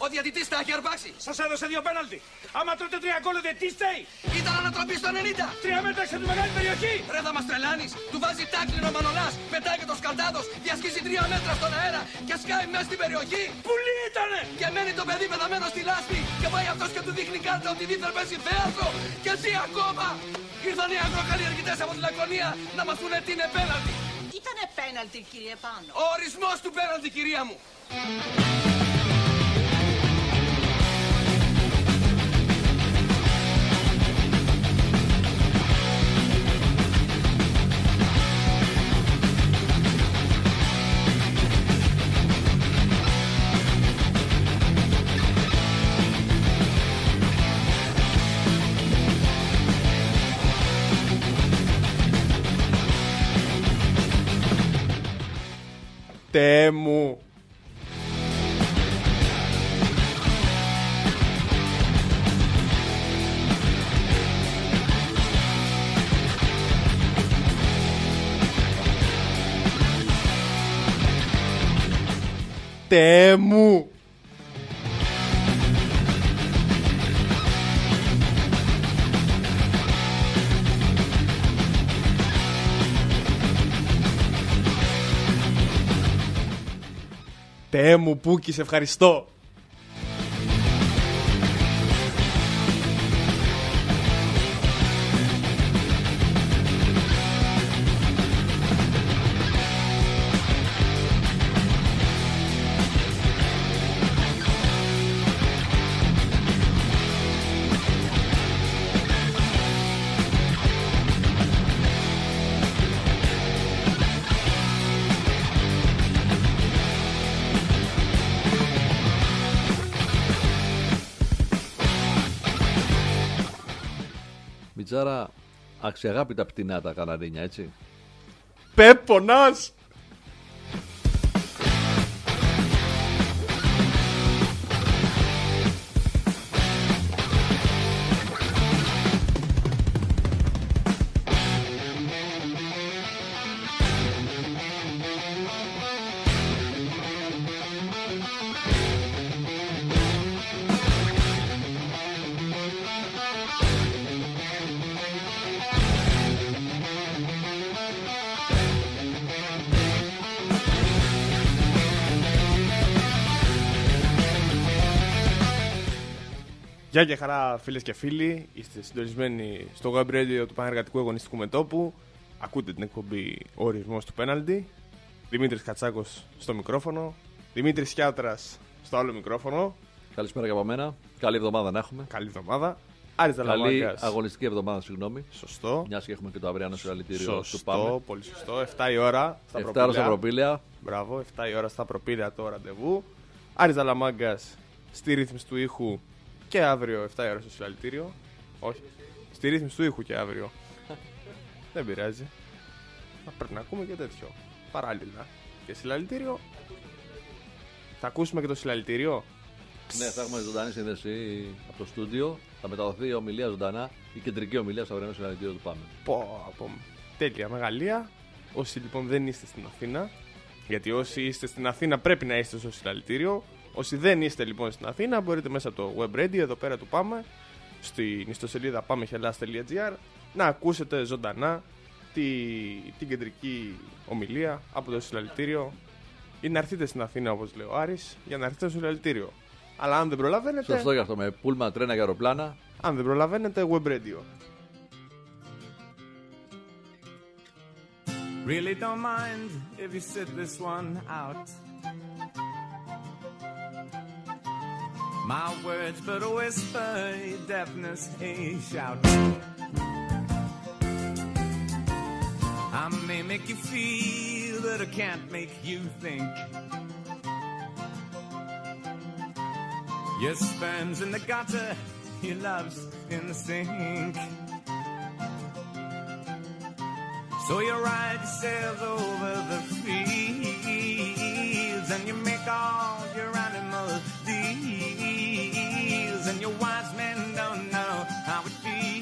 Ο διαιτητής τα έχει αρπάξει. Σας έδωσε 2 πέναλτι. Άμα τρώτε 3 γκολ, ο διαιτητής φταίει. Ήταν ανατροπή στο 90. 3 μέτρα σε τη μεγάλη περιοχή. Ρε θα μας τρελάνεις. Του βάζει τάκλινο Μανολάς. Πετάει και το σκαλτάδος. Διασχίζει 3 μέτρα στον αέρα και σκάει μέσα στην περιοχή. Πουλί ήτανε. Και μένει το παιδί πεθαμένο στη λάσπη. Και πάει αυτός και του δείχνει κάρτα ότι δίθεν παίζει θέατρο. Και ζει ακόμα. Ήρθαν οι αγροκαλλιεργητές από τη Λακωνία να μας πούνε τι είναι πέναλτι. Ήτανε πέναλτι, κύριε Πάνο. Ο ορισμός του πέναλτι, κυρία μου. Τέ μου. Τέ μου. Τέ μου, Πούκη, σε ευχαριστώ. Μιτζάρα, αξιαγάπητα πτηνά τα καναρίνια, έτσι. Πέπονας. Γεια και χαρά, φίλες και φίλοι. Είστε συντονισμένοι στο web radio του Πανεργατικού Αγωνιστικού Μετώπου. Ακούτε την εκπομπή Ο Ορισμός του Πέναλτι. Δημήτρης Κατσάκος στο μικρόφωνο. Δημήτρης Χιάτρας στο άλλο μικρόφωνο. Καλησπέρα και από μένα. Καλή εβδομάδα να έχουμε. Καλή εβδομάδα. Άρης Καλή Δαλαμάγκας. αγωνιστική εβδομάδα, συγγνώμη. Σωστό. Μια και έχουμε και το αυριανό συλλαλητήριο του Σωστό, Πάμε. πολύ σωστό. 7 η ώρα στα 7 προπήλαια. ώρα στα προπήλαια. Μπράβο, 7 η ώρα στα προπήλαια το ραντεβού. Άρης Δαλαμάγκας στη ρύθμιση του ήχου και αύριο 7 η ώρα στο συλλαλητήριο. Όχι. Στη ρύθμιση του ήχου και αύριο. Δεν πειράζει. Θα πρέπει να ακούμε και τέτοιο. Παράλληλα. Και συλλαλητήριο. Θα ακούσουμε και το συλλαλητήριο. Ναι, θα έχουμε ζωντανή σύνδεση από το στούντιο. Θα μεταδοθεί η ομιλία ζωντανά, η κεντρική ομιλία στο αυριανό συλλαλητήριο του Πάμε. Πω. Τέλεια, μεγαλεία. Όσοι λοιπόν δεν είστε στην Αθήνα, γιατί όσοι είστε στην Αθήνα πρέπει να είστε στο συλλαλητήριο. Όσοι δεν είστε λοιπόν στην Αθήνα, μπορείτε μέσα από το web radio εδώ πέρα του Πάμε, στην ιστοσελίδα pamehellas.gr, να ακούσετε ζωντανά την κεντρική ομιλία από το συλλαλητήριο ή να έρθετε στην Αθήνα, όπως λέει ο Άρης, για να έρθετε στο συλλαλητήριο. Αλλά αν δεν προλαβαίνετε. Σωστό γι' αυτό, με πούλμα, τρένα και αεροπλάνα. Αν δεν προλαβαίνετε, web radio. Really don't mind if you sit this one out. My words but a whisper, your deafness a shout. I may make you feel, but I can't make you think. Your sperm's in the gutter, your love's in the sink. So you ride yourself over the fields and you make all your animal deals, and your wise men don't know how it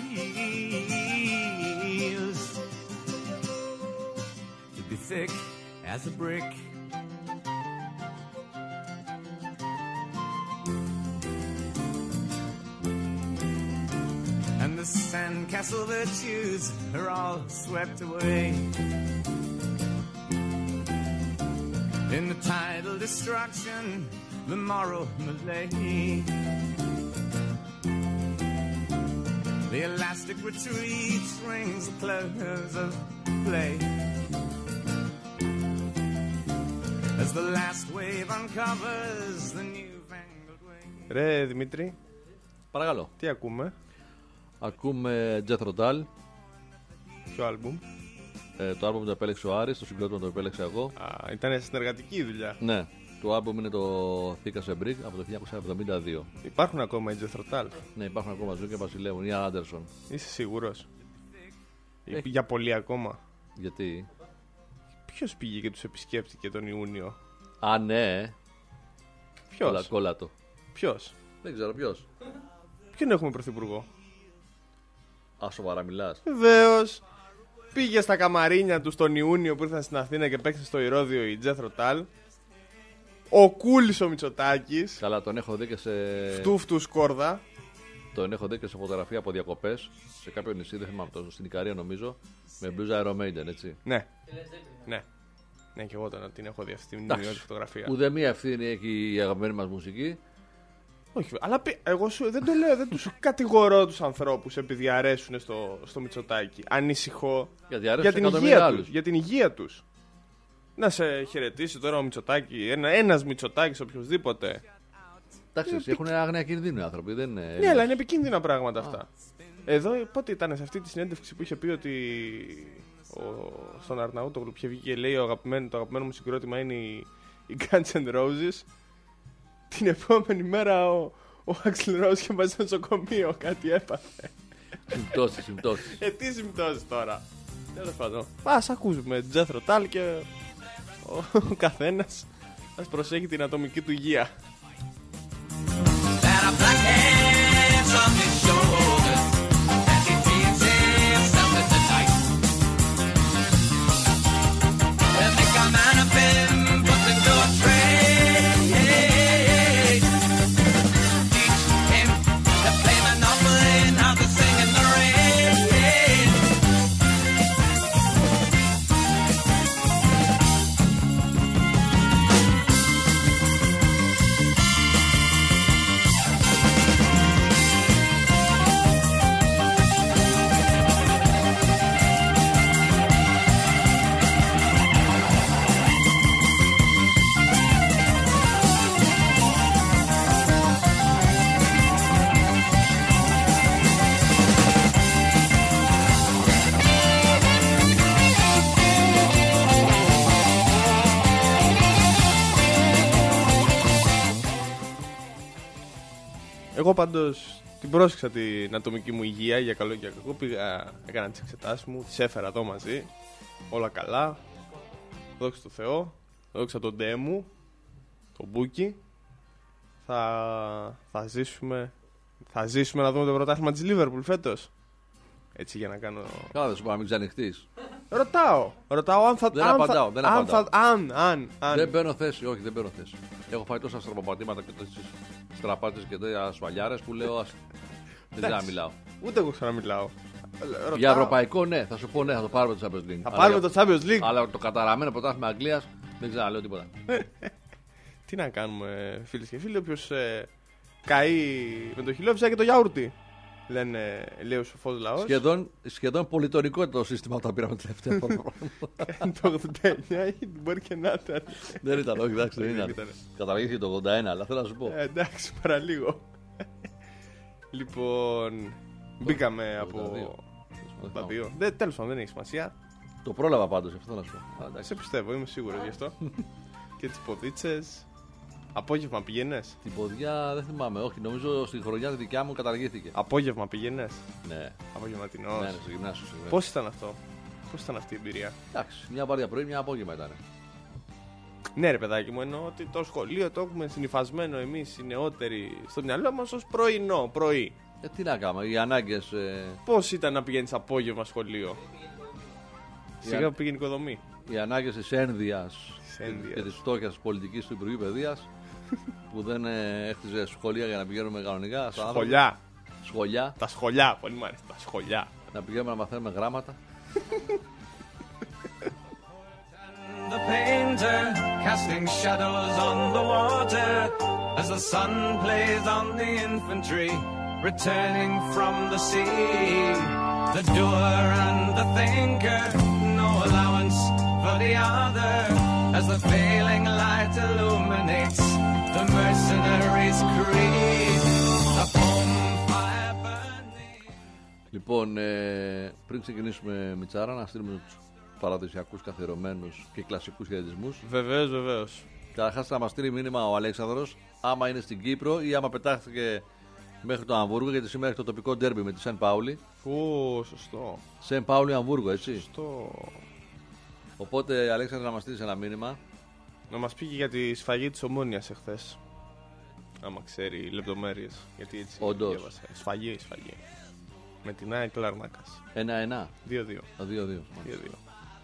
feels to be thick as a brick. the sandcastle virtues are all swept away. In the tidal destruction, the moral malay. The elastic retreat rings the close of play. As the last wave uncovers the newfangled way. Ρε Δημήτρη, Παρακαλώ. τι ακούμε? Ακούμε Jethro Tull. Ποιο άλμπουμ? Το άλμπουμ το επέλεξε ο Άρης, το συγκρότημα το επέλεξα εγώ. Ήταν συνεργατική η δουλειά. Ναι, το άλμπουμ είναι το Thick as a Brick από το 1972. Υπάρχουν ακόμα οι Jethro Tull? Ναι, υπάρχουν ακόμα Ζου και Βασιλεύουν ή Άντερσον. Είσαι σίγουρος? Για πολύ ακόμα? Γιατί? Ποιος πήγε και τους επισκέφτηκε τον Ιούνιο? Α, ναι. Ποιος? Κόλλατο. Ποιος? Δεν ξέρω ποιος. Ποιον έχουμε πρωθυπουργό? Α, σοβαρά μιλάς? Βεβαίως. Πήγε στα καμαρίνια του τον Ιούνιο που ήρθαν στην Αθήνα και παίξε στο Ηρώδειο η Jethro Tull. Ο Κούλης ο Μητσοτάκης. Καλά, τον έχω δει και σε. Φτούφτου σκόρδα. Τον έχω δει και σε φωτογραφία από διακοπές σε κάποιο νησί, δεν θυμάμαι, στην Ικαρία νομίζω, με μπλούζα Iron Maiden, έτσι. Ναι. Ναι. Ναι, και εγώ την έχω δει αυτή την φωτογραφία. Ουδέμια ευθύνη έχει η αγαπημένη μας μουσική. Όχι, αλλά εγώ δεν το λέω, δεν τους κατηγορώ τους ανθρώπους επειδή αρέσουν στο Μητσοτάκη. Ανησυχώ για την υγεία τους. Για την υγεία τους. Να σε χαιρετήσει τώρα ο Μητσοτάκη, ένας Μητσοτάκης οποιοδήποτε. Εντάξει, έχουν άγνοια κινδύνου οι άνθρωποι, δεν είναι. Ναι, αλλά είναι επικίνδυνα πράγματα αυτά. Εδώ πότε ήταν σε αυτή τη συνέντευξη που είχε πει ότι στον Αρναούτογλου πια βγήκε και λέει το αγαπημένο μου συγκρότημα είναι οι Guns N' Roses. Την επόμενη μέρα ο Axl Rose είχε πάει στο νοσοκομείο, κάτι έπαθε. Συμπτώσεις. Τι συμπτώσεις τώρα? Τέλος πάντων, ας ακούσουμε Jethro Tull και ο καθένας ας προσέχει την ατομική του υγεία. Εγώ πάντως την πρόσεξα την ατομική μου υγεία για καλό και για κακό. Πήγα, έκανα τις εξετάσεις μου, τις έφερα εδώ μαζί. Όλα καλά. Δόξα τω Θεώ. Δόξα τον ντε μου, τον Μπούκι. Θα ζήσουμε. Θα ζήσουμε να δούμε το πρωτάθλημα της Λίβερπουλ φέτος. Έτσι για να κάνω. Καλά, δεν σου πω να μην ξανοιχτείς. Ρωτάω αν θα. Δεν απαντάω. Αν. Δεν παίρνω θέση, όχι, δεν παίρνω θέση. Έχω φάει τόσα στραποπατήματα και τόσες στραπάτες και τέτοια σφαλιάρες που λέω. Δεν ξέρω να μιλάω. Ούτε εγώ ξαναμιλάω. Για ευρωπαϊκό, ναι, θα σου πω ναι, θα το πάρουμε το Champions League. Θα πάρουμε το Champions League. Αλλά το καταραμένο πρωτάθλημα Αγγλίας δεν ξέρω να λέω τίποτα. Τι να κάνουμε, φίλες και φίλοι, όποιος καεί με το χιλόφυσα και το γιαούρτι. Λένε, λέει ο σοφός λαός. Σχεδόν πολυτονικό το σύστημα όταν πήραμε τελευταία φορά. Το 89 μπορεί και να ήταν. Δεν ήταν, όχι, εντάξει, δεν ήταν. Καταργήθηκε το 81, αλλά θέλω να σου πω. Εντάξει, παραλίγο. Λοιπόν, μπήκαμε από. Τα δύο. Τέλος πάντων, δεν έχει σημασία. Το πρόλαβα πάντως, αυτό να σου πω. Σε πιστεύω, είμαι σίγουρος γι' αυτό. Και τις ποδίτσες. Απόγευμα πήγαινες? Την ποδιά δεν θυμάμαι, όχι, νομίζω στη χρονιά τη δικιά μου καταργήθηκε. Απόγευμα πήγαινες? Ναι. Απογευματινός? Ναι, στο γυμνάσιο. Πώς ήταν αυτό? Πώς ήταν αυτή η εμπειρία? Εντάξει, μια βάρδια πρωί, μια απόγευμα ήταν. Ναι, ρε παιδάκι μου, εννοώ ότι το σχολείο το έχουμε συνυφασμένο εμείς οι νεότεροι στο μυαλό μας ως πρωί. Τι να κάνουμε, οι ανάγκες. Πώς ήταν να πηγαίνεις απόγευμα σχολείο? Σιγά που πήγαινε οικοδομή. Οι ανάγκες της ένδυας και της φτώχειας της πολιτικής του Υπουργείου Παιδείας που δεν έχτιζε σχολεία για να πηγαίνουμε κανονικά. Σχολιά. Τα σχολιά, πολύ μου αρέσει. Τα σχολιά. Να πηγαίνουμε να μαθαίνουμε γράμματα. The painter casting shadows on the water as the sun plays on the infantry returning from the sea. The doer and the thinker, no allowance for the other as the failing light illuminates the mercenary's creed. A poem fire burning. Λοιπόν, πριν ξεκινήσουμε, Μιτσάρα, να στείλουμε τους παραδοσιακούς καθιερωμένους και κλασικούς χαιρετισμούς. Βεβαίως, βεβαίως. Καταρχάς θα μας στείλει μήνυμα ο Αλέξανδρος, άμα είναι στην Κύπρο ή άμα πετάχθηκε μέχρι το Αμβούργο, γιατί σήμερα έχει το τοπικό ντέρμπι με τη Σεν Πάουλη. Σωστό. Σεν Πάουλη Αμβούργο, έτσι. Σωστό. Οπότε, Αλέξανδρο, να μας στείλεις ένα μήνυμα. Να μας πει και για τη σφαγή της Ομόνοιας εχθές. Άμα ξέρει λεπτομέρειες. Γιατί έτσι Όντως. διάβασα. Σφαγή. Με την ΑΕΚ Λαρνάκας. 1-1. 2-2. 2-2. 2-2.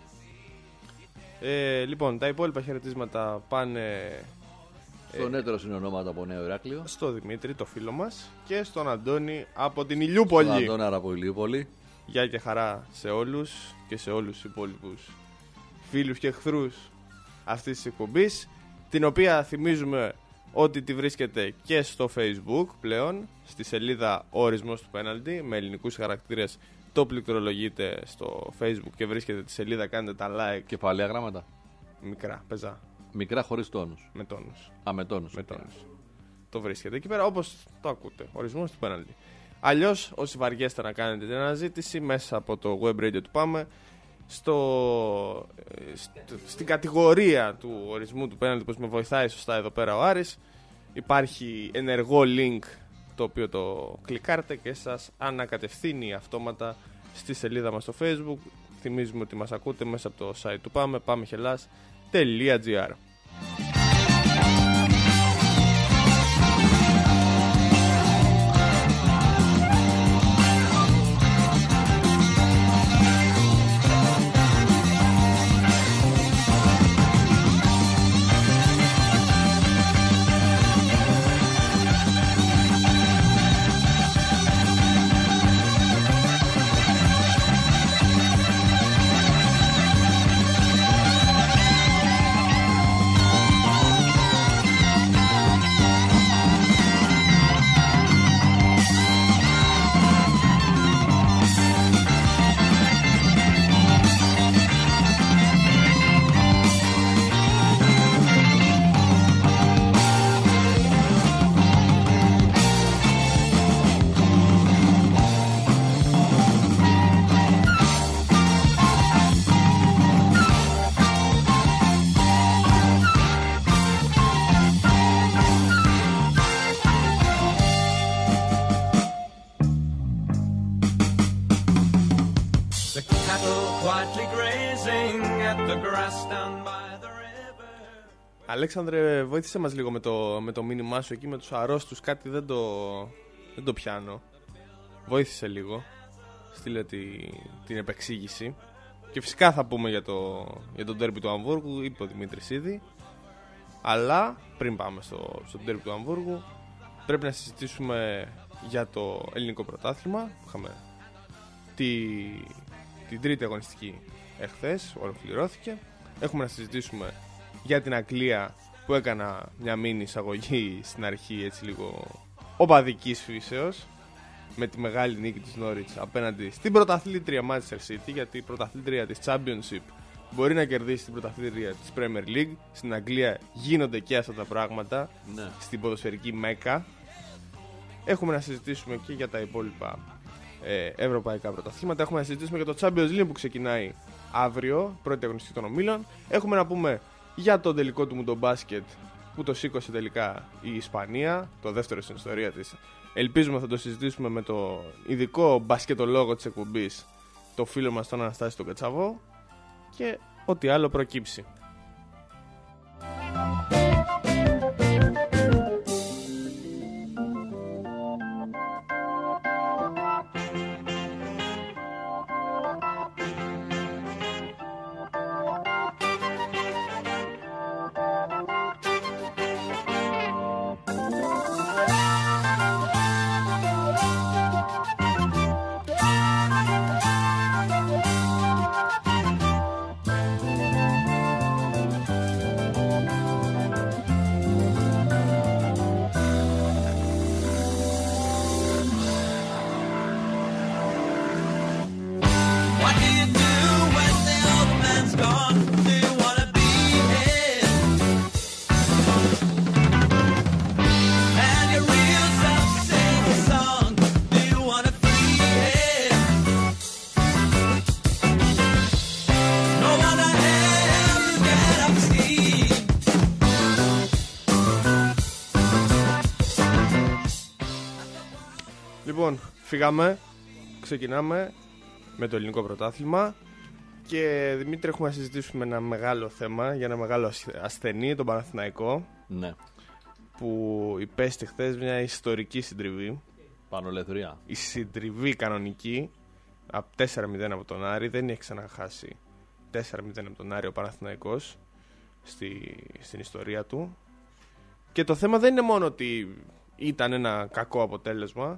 Λοιπόν, τα υπόλοιπα χαιρετίσματα πάνε Στον έτερο συνονόματο από Νέο Ηράκλειο. στο Δημήτρη, το φίλο μας, και στον Αντώνη από την Ηλιούπολη. Στον Αντώνα από Ηλιούπολη. Γεια και χαρά σε όλους και σε όλους τους υπόλοιπους φίλους και εχθρούς αυτής της εκπομπής, την οποία θυμίζουμε ότι τη βρίσκεται και στο Facebook πλέον, στη σελίδα Ορισμός του Πέναλτι, με ελληνικούς χαρακτήρες. Το πληκτρολογείτε στο Facebook και βρίσκετε τη σελίδα, κάνετε τα like. Κεφαλαία γράμματα. Μικρά, πεζά, Μικρά χωρίς τόνους. με τόνους. Με τόνους. Με τόνους. Το βρίσκεται εκεί πέρα όπως το ακούτε. Ορισμός του Πέναλτι. Αλλιώς, όσοι βαριέστε να κάνετε την αναζήτηση μέσα από το web radio του Πάμε, στην κατηγορία του ορισμού του πέναλτι, που με βοηθάει σωστά εδώ πέρα ο Άρης, υπάρχει ενεργό link το οποίο το κλικάρετε και σας ανακατευθύνει αυτόματα στη σελίδα μας στο Facebook. Θυμίζουμε ότι μας ακούτε μέσα από το site του Πάμε, pamehellas.gr. Αλέξανδρε, βοήθησε μας λίγο με το μήνυμά σου εκεί με τους αρρώστους. Κάτι δεν το πιάνω. Βοήθησε λίγο. Στείλε την επεξήγηση. Και φυσικά θα πούμε για το ντέρμπι του Αμβούργου. Είπε ο Δημήτρης ήδη. Αλλά πριν πάμε στο ντέρμπι του Αμβούργου, πρέπει να συζητήσουμε για το ελληνικό πρωτάθλημα που είχαμε την τρίτη αγωνιστική εχθές, ολοκληρώθηκε. Έχουμε να συζητήσουμε για την Αγγλία, που έκανα μια μίνι εισαγωγή στην αρχή, έτσι λίγο οπαδικής φύσεως, με τη μεγάλη νίκη της Norwich απέναντι στην πρωταθλήτρια Manchester City, γιατί η πρωταθλήτρια της Championship μπορεί να κερδίσει την πρωταθλήτρια της Premier League. Στην Αγγλία γίνονται και αυτά τα πράγματα, ναι, στην ποδοσφαιρική Μέκα. Έχουμε να συζητήσουμε και για τα υπόλοιπα ευρωπαϊκά πρωταθλήματα. Έχουμε να συζητήσουμε για το Champions League που ξεκινάει αύριο, πρώτη αγωνιστική των ομίλων. Έχουμε να πούμε για το τελικό του μουντομπάσκετ που το σήκωσε τελικά η Ισπανία, το δεύτερο στην ιστορία της. Ελπίζουμε θα το συζητήσουμε με το ειδικό μπασκετολόγο της εκπομπής, το φίλο μας τον Αναστάση τον Κατσαβό, και ό,τι άλλο προκύψει. Λοιπόν, φύγαμε. Ξεκινάμε με το ελληνικό πρωτάθλημα. Και Δημήτρη, έχουμε να συζητήσουμε ένα μεγάλο θέμα για ένα μεγάλο ασθενή, τον Παναθηναϊκό. Ναι. Που υπέστη χθες μια ιστορική συντριβή. Πανολεθρία. Η συντριβή κανονική. 4-0 από τον Άρη. Δεν έχει ξαναχάσει 4-0 από τον Άρη ο Παναθηναϊκός στην ιστορία του. Και το θέμα δεν είναι μόνο ότι ήταν ένα κακό αποτέλεσμα.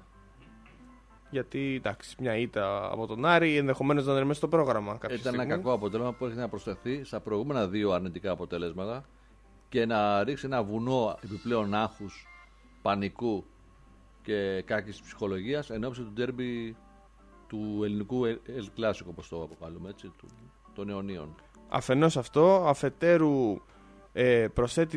Γιατί εντάξει, μια ήττα από τον Άρη ενδεχομένως να είναι μέσα στο πρόγραμμα. Ήταν ένα κακό αποτέλεσμα που έχει να προσθεθεί στα προηγούμενα 2 αρνητικά αποτελέσματα και να ρίξει ένα βουνό επιπλέον άγχους, πανικού και κάκης ψυχολογίας εν ώψη του ντέρμπι του ελληνικού El Clásico, όπως το αποκαλούμε, έτσι, των αιωνίων. Αφενός αυτό, αφετέρου προσθέτει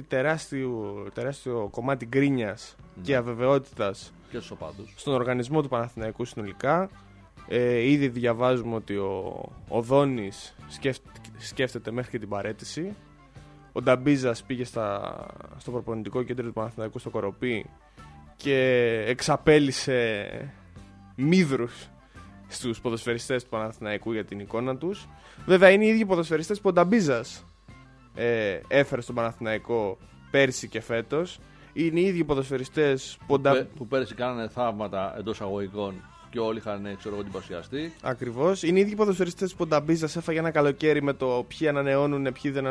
τεράστιο κομμάτι γκρίνιας και αβεβαιότητας και στον οργανισμό του Παναθηναϊκού συνολικά. Ήδη διαβάζουμε ότι ο Δόνης σκέφτεται μέχρι και την παραίτηση. Ο Νταμπίζας πήγε στο προπονητικό κέντρο του Παναθηναϊκού στο Κοροπή και εξαπέλυσε μύδρους στους ποδοσφαιριστές του Παναθηναϊκού για την εικόνα τους. Βέβαια είναι οι ίδιοι ποδοσφαιριστές που ο Νταμπίζας έφερε στον Παναθηναϊκό πέρσι και φέτος. Είναι οι ίδιοι ποδοσφαιριστές που πέρσι κάνανε θαύματα εντός αγωγικών και όλοι είχαν εντυπωσιαστεί. Ακριβώς. Είναι οι ίδιοι ποδοσφαιριστές που ο Νταμπίζας έφαγε ένα καλοκαίρι με το ποιοι ανανεώνουν, ποιοι δεν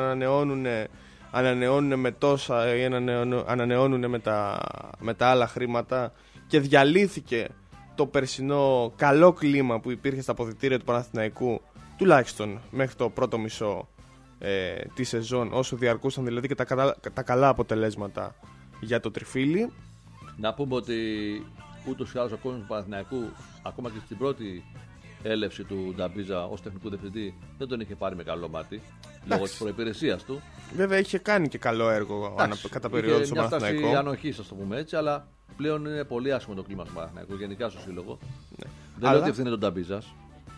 ανανεώνουν με τόσα ή ανανεώνουν με τα άλλα χρήματα και διαλύθηκε το περσινό καλό κλίμα που υπήρχε στα αποδυτήρια του Παναθηναϊκού, τουλάχιστον μέχρι το πρώτο μισό τη σεζόν, όσο διαρκούσαν δηλαδή και τα καλά αποτελέσματα για το τριφύλι. Να πούμε ότι ούτως ή άλλως ο κόσμος του Παναθηναϊκού, ακόμα και στην πρώτη έλευση του Νταμπίζα ως τεχνικού διευθυντή, δεν τον είχε πάρει με καλό μάτι λόγω της προϋπηρεσίας του. Βέβαια είχε κάνει και καλό έργο κατά περίοδο στο Παναθηναϊκό. Είχε μια στάση ανοχής, ας το πούμε έτσι, αλλά πλέον είναι πολύ άσχημο το κλίμα στο Παναθηναϊκό, γενικά στο σύλλογο. Ναι. Δεν λέω ότι ευθύνεται τον Νταμπίζας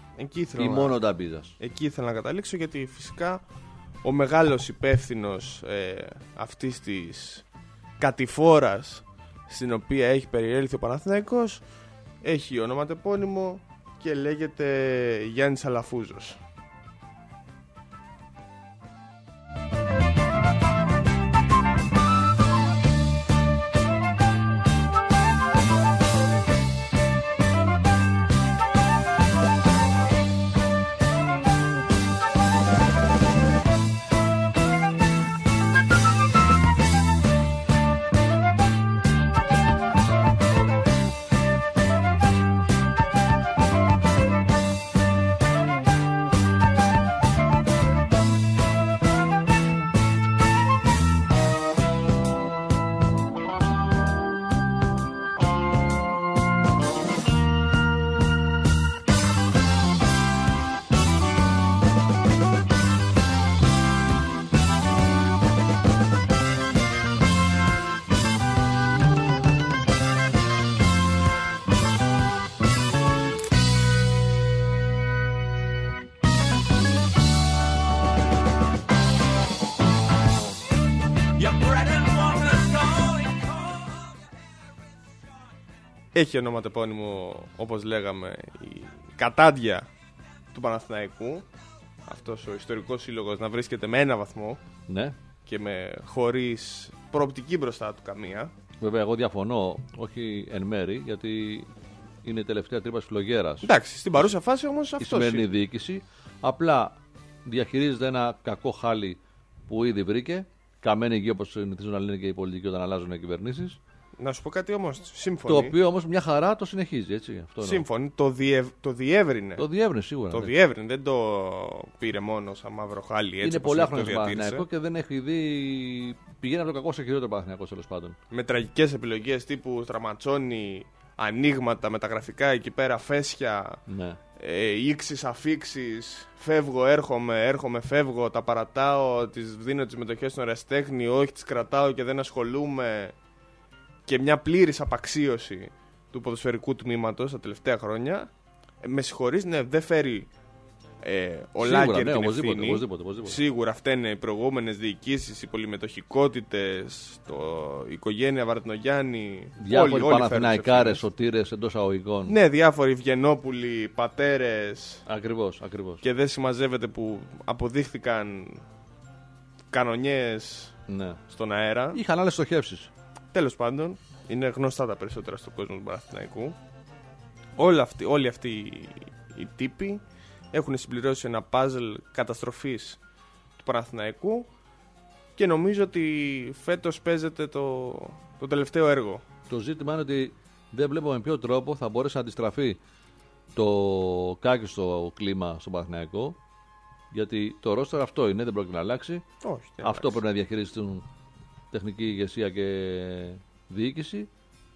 ή μόνο ο Νταμπίζας. Εκεί ήθελα να καταλήξω, γιατί φυσικά ο μεγάλος υπεύθυνος αυτής της κατηφόρας στην οποία έχει περιέλθει ο Παναθηναϊκός έχει ονοματεπώνυμο και λέγεται Γιάννης Αλαφούζος. Έχει ονοματεπώνυμο, όπως λέγαμε, η κατάντια του Παναθηναϊκού. Αυτός ο ιστορικός σύλλογος να βρίσκεται με 1 βαθμό, ναι, και χωρίς προοπτική μπροστά του καμία. Βέβαια εγώ διαφωνώ, όχι εν μέρη, γιατί είναι η τελευταία τρύπα της φλογέρας. Εντάξει, στην παρούσα φάση όμως η σημερινή διοίκηση απλά διαχειρίζεται ένα κακό χάλι που ήδη βρήκε. Καμένη γη, όπως συνηθίζουν να λένε και οι πολιτικοί όταν αλλάζουν κυβερνήσεις. Να σου πω κάτι όμως. Σύμφωνοι. Το οποίο όμως μια χαρά το συνεχίζει, έτσι. Σύμφωνοι. Το διεύρυνε. Το διεύρυνε σίγουρα. Το διεύρυνε. Δεν το πήρε μόνο σαν μαύρο χάλι. Έτσι, είναι πολύ άχρονο το Παναθηναϊκό και δεν έχει δει. Πηγαίνει από το κακό σε χειρότερο Παναθηναϊκό, τέλος πάντων. Με τραγικές επιλογές τύπου Στραματσόνι, ανοίγματα μεταγραφικά εκεί πέρα, φέσια. Ναι. Ήξεις, αφήξεις, φεύγω, έρχομαι, φεύγω, τα παρατάω, τις δίνω τις μετοχές στον ερασιτέχνη, όχι τις κρατάω και δεν ασχολούμαι. Και μια πλήρης απαξίωση του ποδοσφαιρικού τμήματος τα τελευταία χρόνια. Με συγχωρείς, ναι, δεν φέρει ο Σίγουρα, Λάκερ ναι, την οπωσδήποτε, ευθύνη. οπωσδήποτε. Σίγουρα φταίνε οι προηγούμενες διοικήσεις, οι πολυμετοχικότητες, η οικογένεια Βαρδινογιάννη. Διάφοροι όλοι Παναθηναϊκάρες, σωτήρες εντός αγωγικών. Ναι, διάφοροι Βιεννόπουλοι, πατέρες. Ακριβώς. Και δεν συμμαζεύεται που αποδείχθηκαν κανονιές Ναι. στον αέρα. Είχαν άλλες στοχεύσεις. Τέλος πάντων, είναι γνωστά τα περισσότερα στον κόσμο του Παναθηναϊκού. Όλοι αυτοί οι τύποι έχουν συμπληρώσει ένα παζλ καταστροφής του Παναθηναϊκού και νομίζω ότι φέτος παίζεται το τελευταίο έργο. Το ζήτημα είναι ότι δεν βλέπω με ποιο τρόπο θα μπορέσει να αντιστραφεί το κάκιστο κλίμα στον Παναθηναϊκό, γιατί το ρόστερ αυτό είναι, δεν πρόκειται να αλλάξει. Όχι, Αυτό πρέπει να διαχειριστούν τεχνική ηγεσία και διοίκηση.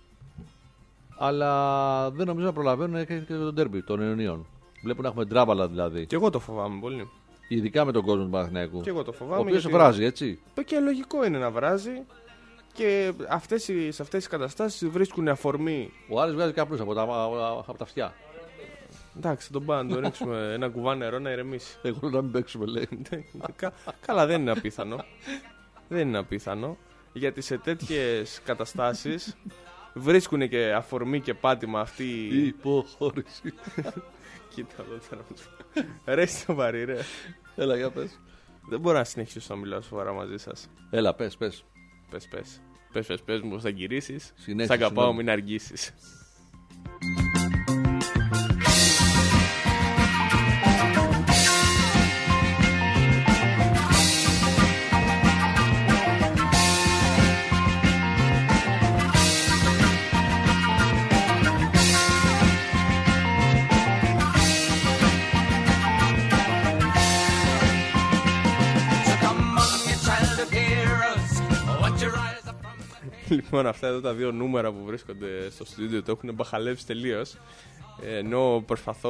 Αλλά δεν νομίζω να προλαβαίνουν και το ντέρμπι των Ιωνίων. Βλέπουν να έχουμε ντράβαλα δηλαδή. Και εγώ το φοβάμαι πολύ. Ειδικά με τον κόσμο του Παναθηναϊκού. Και εγώ το φοβάμαι. Ο οποίος γιατί βράζει, έτσι. Και λογικό είναι να βράζει. Και σε αυτές τις καταστάσεις βρίσκουν αφορμή. Ο Άρης βγάζει καπνούς από τα αυτιά. Εντάξει, τον πάμε να τον ρίξουμε ένα κουβά νερό να ηρεμήσει. Εγώ να μην παίξουμε, λέει. Καλά, δεν είναι απίθανο. Δεν είναι απίθανο. Γιατί σε τέτοιες καταστάσεις βρίσκουν και αφορμή και πάτημα αυτή. Υποχώρηση. Κοίτα εδώ τώρα. Ρε στο βαρύ, ρε. Έλα, για πες. Δεν μπορώ να συνεχίσω να μιλάω σοβαρά μαζί σας. Έλα, πες. Πες μου πως θα γυρίσεις. Συνέχισε, Σ' αγαπάω, ναι. μην αργήσεις. Λοιπόν, αυτά εδώ τα δύο νούμερα που βρίσκονται στο στούντιο το έχουν μπαχαλέψει τελείως. Ενώ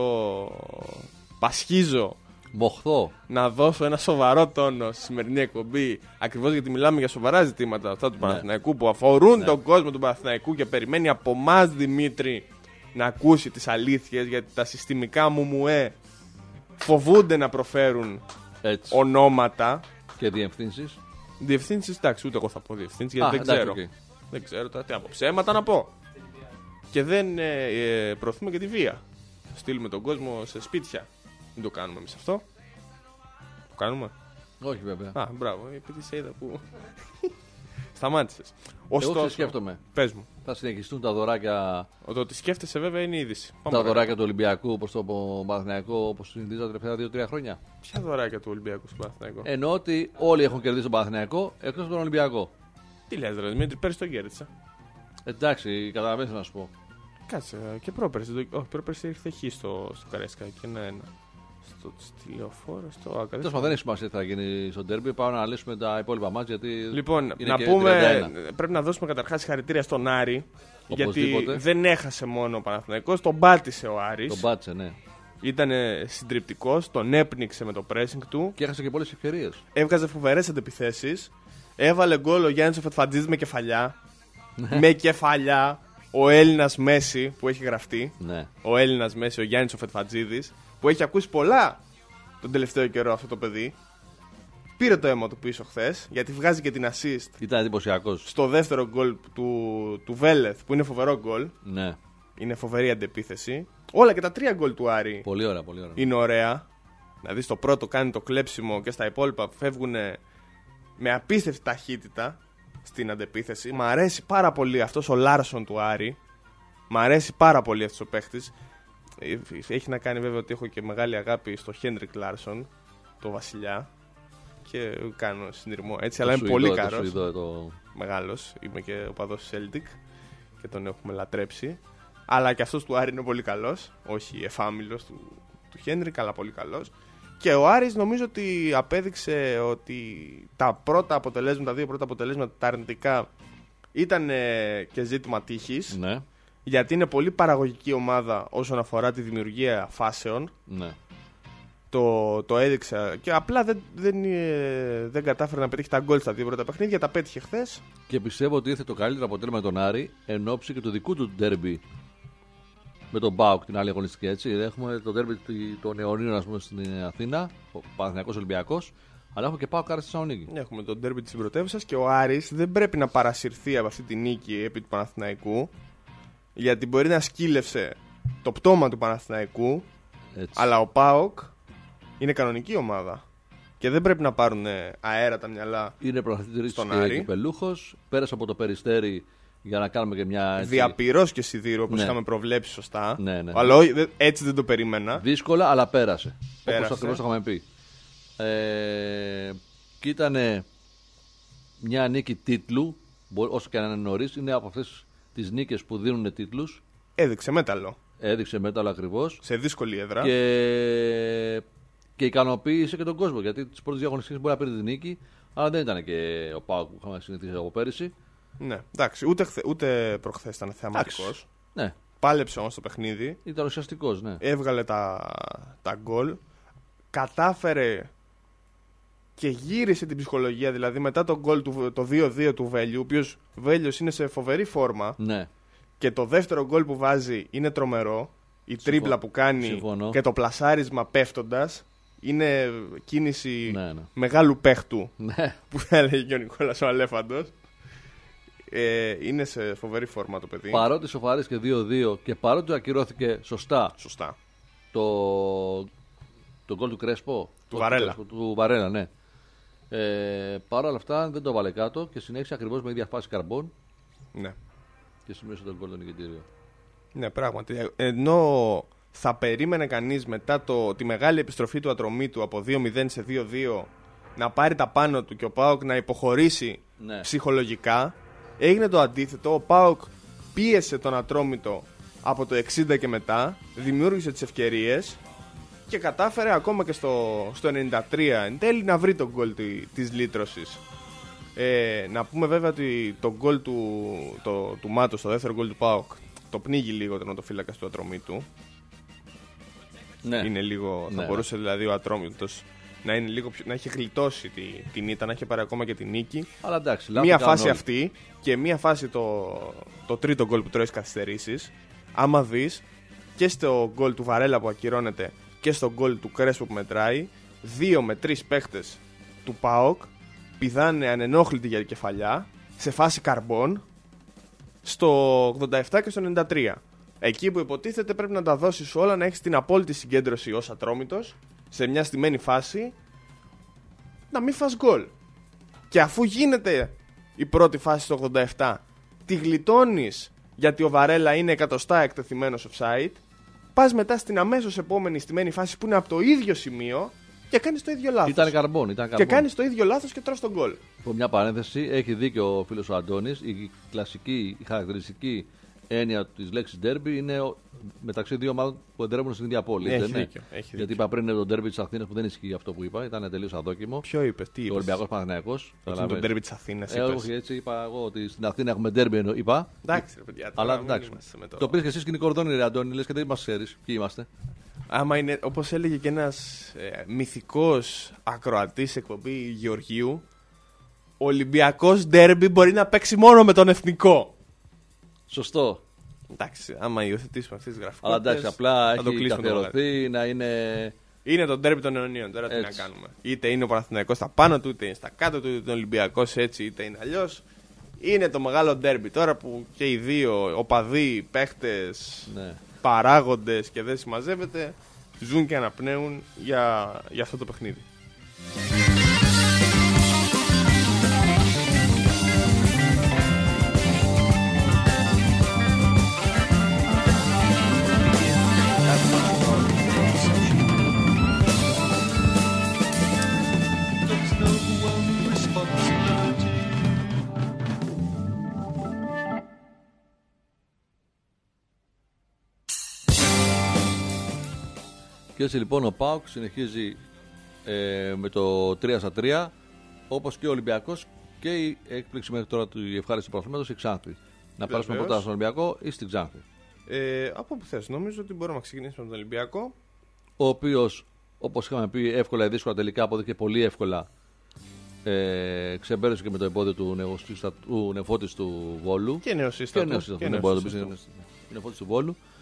πασχίζω Μοχθώ. να δώσω ένα σοβαρό τόνο στη σημερινή εκπομπή, ακριβώς γιατί μιλάμε για σοβαρά ζητήματα αυτά του Παναθηναϊκού που αφορούν τον κόσμο του Παναθηναϊκού και περιμένει από εμάς, Δημήτρη, να ακούσει τις αλήθειες, γιατί τα συστημικά μουμουέ φοβούνται να προφέρουν Έτσι. ονόματα. Και διευθύνσεις. Διευθύνσεις, εντάξει, ούτε εγώ θα πω διευθύνσεις γιατί δεν εντάξει, ξέρω. οκ. Δεν ξέρω τώρα τι από ψέματα να πω. Και δεν προωθούμε και τη βία. Στείλουμε τον κόσμο σε σπίτια. Δεν το κάνουμε εμείς αυτό. Το κάνουμε. Όχι, βέβαια. Α, μπράβο, επειδή σε είδα που. Σταμάτησες. Εγώ Ωστόσο, τι σκέφτομαι. πες μου. Θα συνεχιστούν τα δωράκια, Το ότι σκέφτεσαι βέβαια είναι είδηση. Πάμε τα παρακάτω. δωράκια του Ολυμπιακού όπως το Παναθηναϊκό, όπως συνηθίζα τα τελευταία 2-3 χρόνια. Ποια δωράκια του Ολυμπιακού στον Παναθηναϊκό. Εννοώ ότι όλοι έχουν κερδίσει τον Παναθηναϊκό εκτός από τον Ολυμπιακό. Τι λες, ρε Δημήτρη, πέρυσι το κέρδισα. Εντάξει, καταλαβαίνεις να σου πω. Κάτσε, και πρόπερσι. Όχι, πρόπερσι ήρθε χ στο Καρέσκα και ένα-ένα. Στη Λεωφόρο, στο Τέλος Ακαδημία. πάντων, δεν έχει σημασία τι θα γίνει στο ντέρμπι. Πάμε να λύσουμε τα υπόλοιπα μάτς γιατί. Λοιπόν, είναι να και πούμε, 31. πρέπει να δώσουμε καταρχάς συγχαρητήρια στον Άρη. Γιατί Οπωσδήποτε. δεν έχασε μόνο ο Παναθηναϊκός, τον πάτησε ο Άρης. Τον πάτησε, ναι. Ήταν συντριπτικός, τον έπνιξε με το pressing του. Και έχασε και πολλές ευκαιρίες. Έβγαζε φοβερές αντεπιθέσεις. Έβαλε γκολ ο Γιάννης ο Φετφαντζίδης με κεφαλιά. Με κεφαλιά. Ο Έλληνας Μέση που έχει γραφτεί. Ναι. Ο Έλληνας Μέση, ο Γιάννης ο Φετφαντζίδης, που έχει ακούσει πολλά τον τελευταίο καιρό αυτό το παιδί. Πήρε το αίμα του πίσω χθες, γιατί βγάζει και την assist Ήταν εντυπωσιακός. στο δεύτερο γκολ του Βέλεθ, που είναι φοβερό γκολ. Ναι. Είναι φοβερή αντεπίθεση. Όλα και τα τρία γκολ του Άρη Πολύ ωραία, πολύ ωραία. είναι ωραία. Δηλαδή στο πρώτο κάνει το κλέψιμο και στα υπόλοιπα φεύγουν με απίστευτη ταχύτητα στην αντεπίθεση. Μ' αρέσει πάρα πολύ αυτός ο Λάρσον του Άρη. Μ' αρέσει πάρα πολύ αυτός ο παίχτης. Έχει να κάνει βέβαια ότι έχω και μεγάλη αγάπη στο Χέντρικ Λάρσον, το βασιλιά. Και κάνω συνειρμό έτσι, αλλά είναι πολύ καλός. Μεγάλος. Είμαι και οπαδός Celtic και τον έχουμε λατρέψει. Αλλά και αυτός του Άρη είναι πολύ καλός. Όχι εφάμιλος του Χέντρικ, αλλά πολύ καλός. Και ο Άρης νομίζω ότι απέδειξε ότι τα δύο πρώτα αποτελέσματα, τα αρνητικά, ήταν και ζήτημα τύχης. Ναι. Γιατί είναι πολύ παραγωγική ομάδα όσον αφορά τη δημιουργία φάσεων. Ναι. Το έδειξα και απλά δεν κατάφερε να πετύχει τα γκολ στα δύο πρώτα παιχνίδια. Τα πέτυχε χθες. Και πιστεύω ότι ήρθε το καλύτερο αποτέλεσμα με τον Άρη εν ώψη και του δικού του ντέρμπι με τον ΠΑΟΚ την άλλη αγωνιστική. Έτσι. Έχουμε το ντέρμπι των αιωνίων, ας πούμε, στην Αθήνα, ο Παναθηναϊκός Ολυμπιακός, αλλά έχουμε και ΠΑΟΚ Άρης στη Θεσσαλονίκη. Έχουμε τον ντέρμπι της πρωτεύουσας και ο Άρης δεν πρέπει να παρασυρθεί από αυτή τη νίκη επί του Παναθηναϊκού, γιατί μπορεί να σκύλευσε το πτώμα του Παναθηναϊκού, αλλά ο ΠΑΟΚ είναι κανονική ομάδα. Και δεν πρέπει να πάρουν αέρα τα μυαλά. Είναι πρωταθλητής στον και Άρη. κυπελούχος. Πέρασε από το Περιστέρι για να κάνουμε και μια. Έτσι, διαπυρός και σιδήρου, όπως Ναι. είχαμε προβλέψει σωστά. Ναι. Αλλά έτσι δεν το περίμενα. δύσκολα, αλλά πέρασε. Πέρασε. Όπως ακριβώς το είχαμε πει. Και ήταν μια νίκη τίτλου, όσο και αν είναι νωρίς. Είναι από αυτές τις νίκες που δίνουν τίτλους. Έδειξε μέταλλο. Έδειξε μέταλλο ακριβώς. Σε δύσκολη έδρα. Και ικανοποίησε και τον κόσμο. Γιατί τις πρώτες δύο αγωνιστικές μπορεί να πήρε τη νίκη, αλλά δεν ήταν και ο ΠΑΟΚ που είχαμε συνηθίσει από πέρυσι. Ναι, εντάξει, ούτε προχθές ήταν θεαματικός. Ναι, Πάλεψε όμως το παιχνίδι. ήταν ουσιαστικός, ναι. Έβγαλε τα γκολ. Κατάφερε και γύρισε την ψυχολογία. Δηλαδή μετά το γκολ το 2-2 του Βέλιου, ο οποίος Βέλιος είναι σε φοβερή φόρμα. Ναι. Και το δεύτερο γκολ που βάζει είναι τρομερό. Η τρίπλα που κάνει Συμφωνώ. και το πλασάρισμα πέφτοντας είναι κίνηση Ναι. μεγάλου παίχτου, Ναι. που θα έλεγε και ο Νικόλας ο Αλέφαντος. Είναι σε φοβερή φόρμα το παιδί. Παρότι σοφαρίστηκε 2-2 και παρότι ακυρώθηκε σωστά Σωστά. το γκολ του Κρέσπο. Του Βαρέλα. Του Βαρέλα, ναι. Παρ' όλα αυτά δεν το βάλε κάτω και συνέχισε ακριβώς με ίδια φάση καρμπών Ναι. και σημείωσε τον γκολ το νικητήριο. Ναι, πράγματι. Ενώ θα περίμενε κανείς μετά τη μεγάλη επιστροφή του Ατρωμίτου από 2-0 σε 2-2 να πάρει τα πάνω του και ο ΠΑΟΚ να υποχωρήσει Ναι. ψυχολογικά, έγινε το αντίθετο. Ο ΠΑΟΚ πίεσε τον Ατρόμητο από το 60 και μετά, δημιούργησε τις ευκαιρίες και κατάφερε ακόμα και στο 93 εν τέλει να βρει τον γκολ της λύτρωσης. Να πούμε βέβαια ότι το γκολ του Μάτος, το δεύτερο γκολ του ΠΑΟΚ, το πνίγει λίγο τον οτοφύλακα του Ατρωμίτου. Ναι. Είναι λίγο, θα Ναι. μπορούσε δηλαδή ο Ατρόμητος να είναι λίγο να έχει γλιτώσει την ήττα, να έχει πάρει ακόμα και την νίκη. Αλλά εντάξει, Μία φάση αυτή και μία φάση το τρίτο γκολ που τρώει καθυστερήσεις. Άμα δεις και στο γκολ του Βαρέλα που ακυρώνεται και στο γκολ του Κρέσπο που μετράει, 2 με 3 παίχτες του ΠΑΟΚ πηδάνε ανενόχλητοι για κεφαλιά σε φάση καρμπών στο 87 και στο 93. Εκεί που υποτίθεται πρέπει να τα δώσεις όλα, να έχεις την απόλυτη συγκέντρωση ως Ατρόμητος σε μια στημένη φάση, να μην φας γκολ. Και αφού γίνεται η πρώτη φάση στο 87, τη γλιτώνεις γιατί ο Βαρέλα είναι εκατοστά εκτεθειμένος offside, πας μετά στην αμέσως επόμενη στημένη φάση που είναι από το ίδιο σημείο και κάνεις το ίδιο λάθος. Ήταν καρμπών. Και κάνεις το ίδιο λάθος και τρως τον γκολ. Από μια παρένθεση, έχει δίκιο ο φίλος ο Αντώνης. Η κλασική, η χαρακτηριστική έννοια της λέξης derby είναι μεταξύ δύο ομάδων που εντρέπουν στην ίδια πόλη. Έχει δεν είναι? δίκιο, έχει δίκιο. Γιατί είπα πριν το derby της Αθήνας που δεν ισχύει αυτό που είπα, ήταν τελείως αδόκιμο. Ποιο είπες, τι Το είπες? Ολυμπιακός Παναθηναϊκός. Εκείνο το ντέρμπι της Αθήνας είπες. Όχι, έτσι είπα εγώ ότι στην Αθήνα έχουμε derby, είπα. Εντάξει ρε παιδιά, τώρα Αλλά μην εντάξει. είμαστε με Το πήρες και εσύ σκηνή κορδόνι, ρε Αντώνη, λες και δεν μας ξέρεις. Ποιοι είμαστε. Άμα είναι, όπως έλεγε και ένας μυθικός ακροατής εκπομπή Γεωργίου, ο Ολυμπιακός ντέρμπι μπορεί να παίξει μόνο με τον εθνικό. Σωστό. Εντάξει, άμα υιοθετήσουμε αυτές τις Αλλά γραφικότητες, εντάξει, απλά θα το έχει κλείσουμε το μαγαζί. καθιερωθεί να είναι. Είναι το ντέρμπι των αιωνίων, τώρα τι να Έτσι. κάνουμε. Είτε είναι ο Παναθηναϊκός στα πάνω του, είτε είναι στα κάτω του, είτε είναι ο Ολυμπιακός έτσι, είτε είναι αλλιώς. Είναι το μεγάλο ντέρμπι τώρα που και οι δύο οπαδοί, παίχτες, Ναι. παράγοντες και δεν συμμαζεύεται, ζουν και αναπνέουν για αυτό το παιχνίδι. Και έτσι λοιπόν ο ΠΑΟΚ συνεχίζει με το 3-3, όπως και ο Ολυμπιακός, και η έκπληξη μέχρι τώρα του ευχάριστη του πρωταθλήματος η Ξάνθη. Να περάσουμε Βεβαίως. πρώτα στον Ολυμπιακό ή στην Ξάνθη. Από που θες, νομίζω ότι μπορούμε να ξεκινήσουμε με τον Ολυμπιακό. Ο οποίος, όπως είχαμε πει, εύκολα ή δύσκολα τελικά αποδείχθηκε πολύ εύκολα. Ξεμπέρασε και με το εμπόδιο του νεφώτης του Βόλου. Και νεοσύστατο. Δεν μπορεί να το πεις, είναι νεφώτης του Βόλου.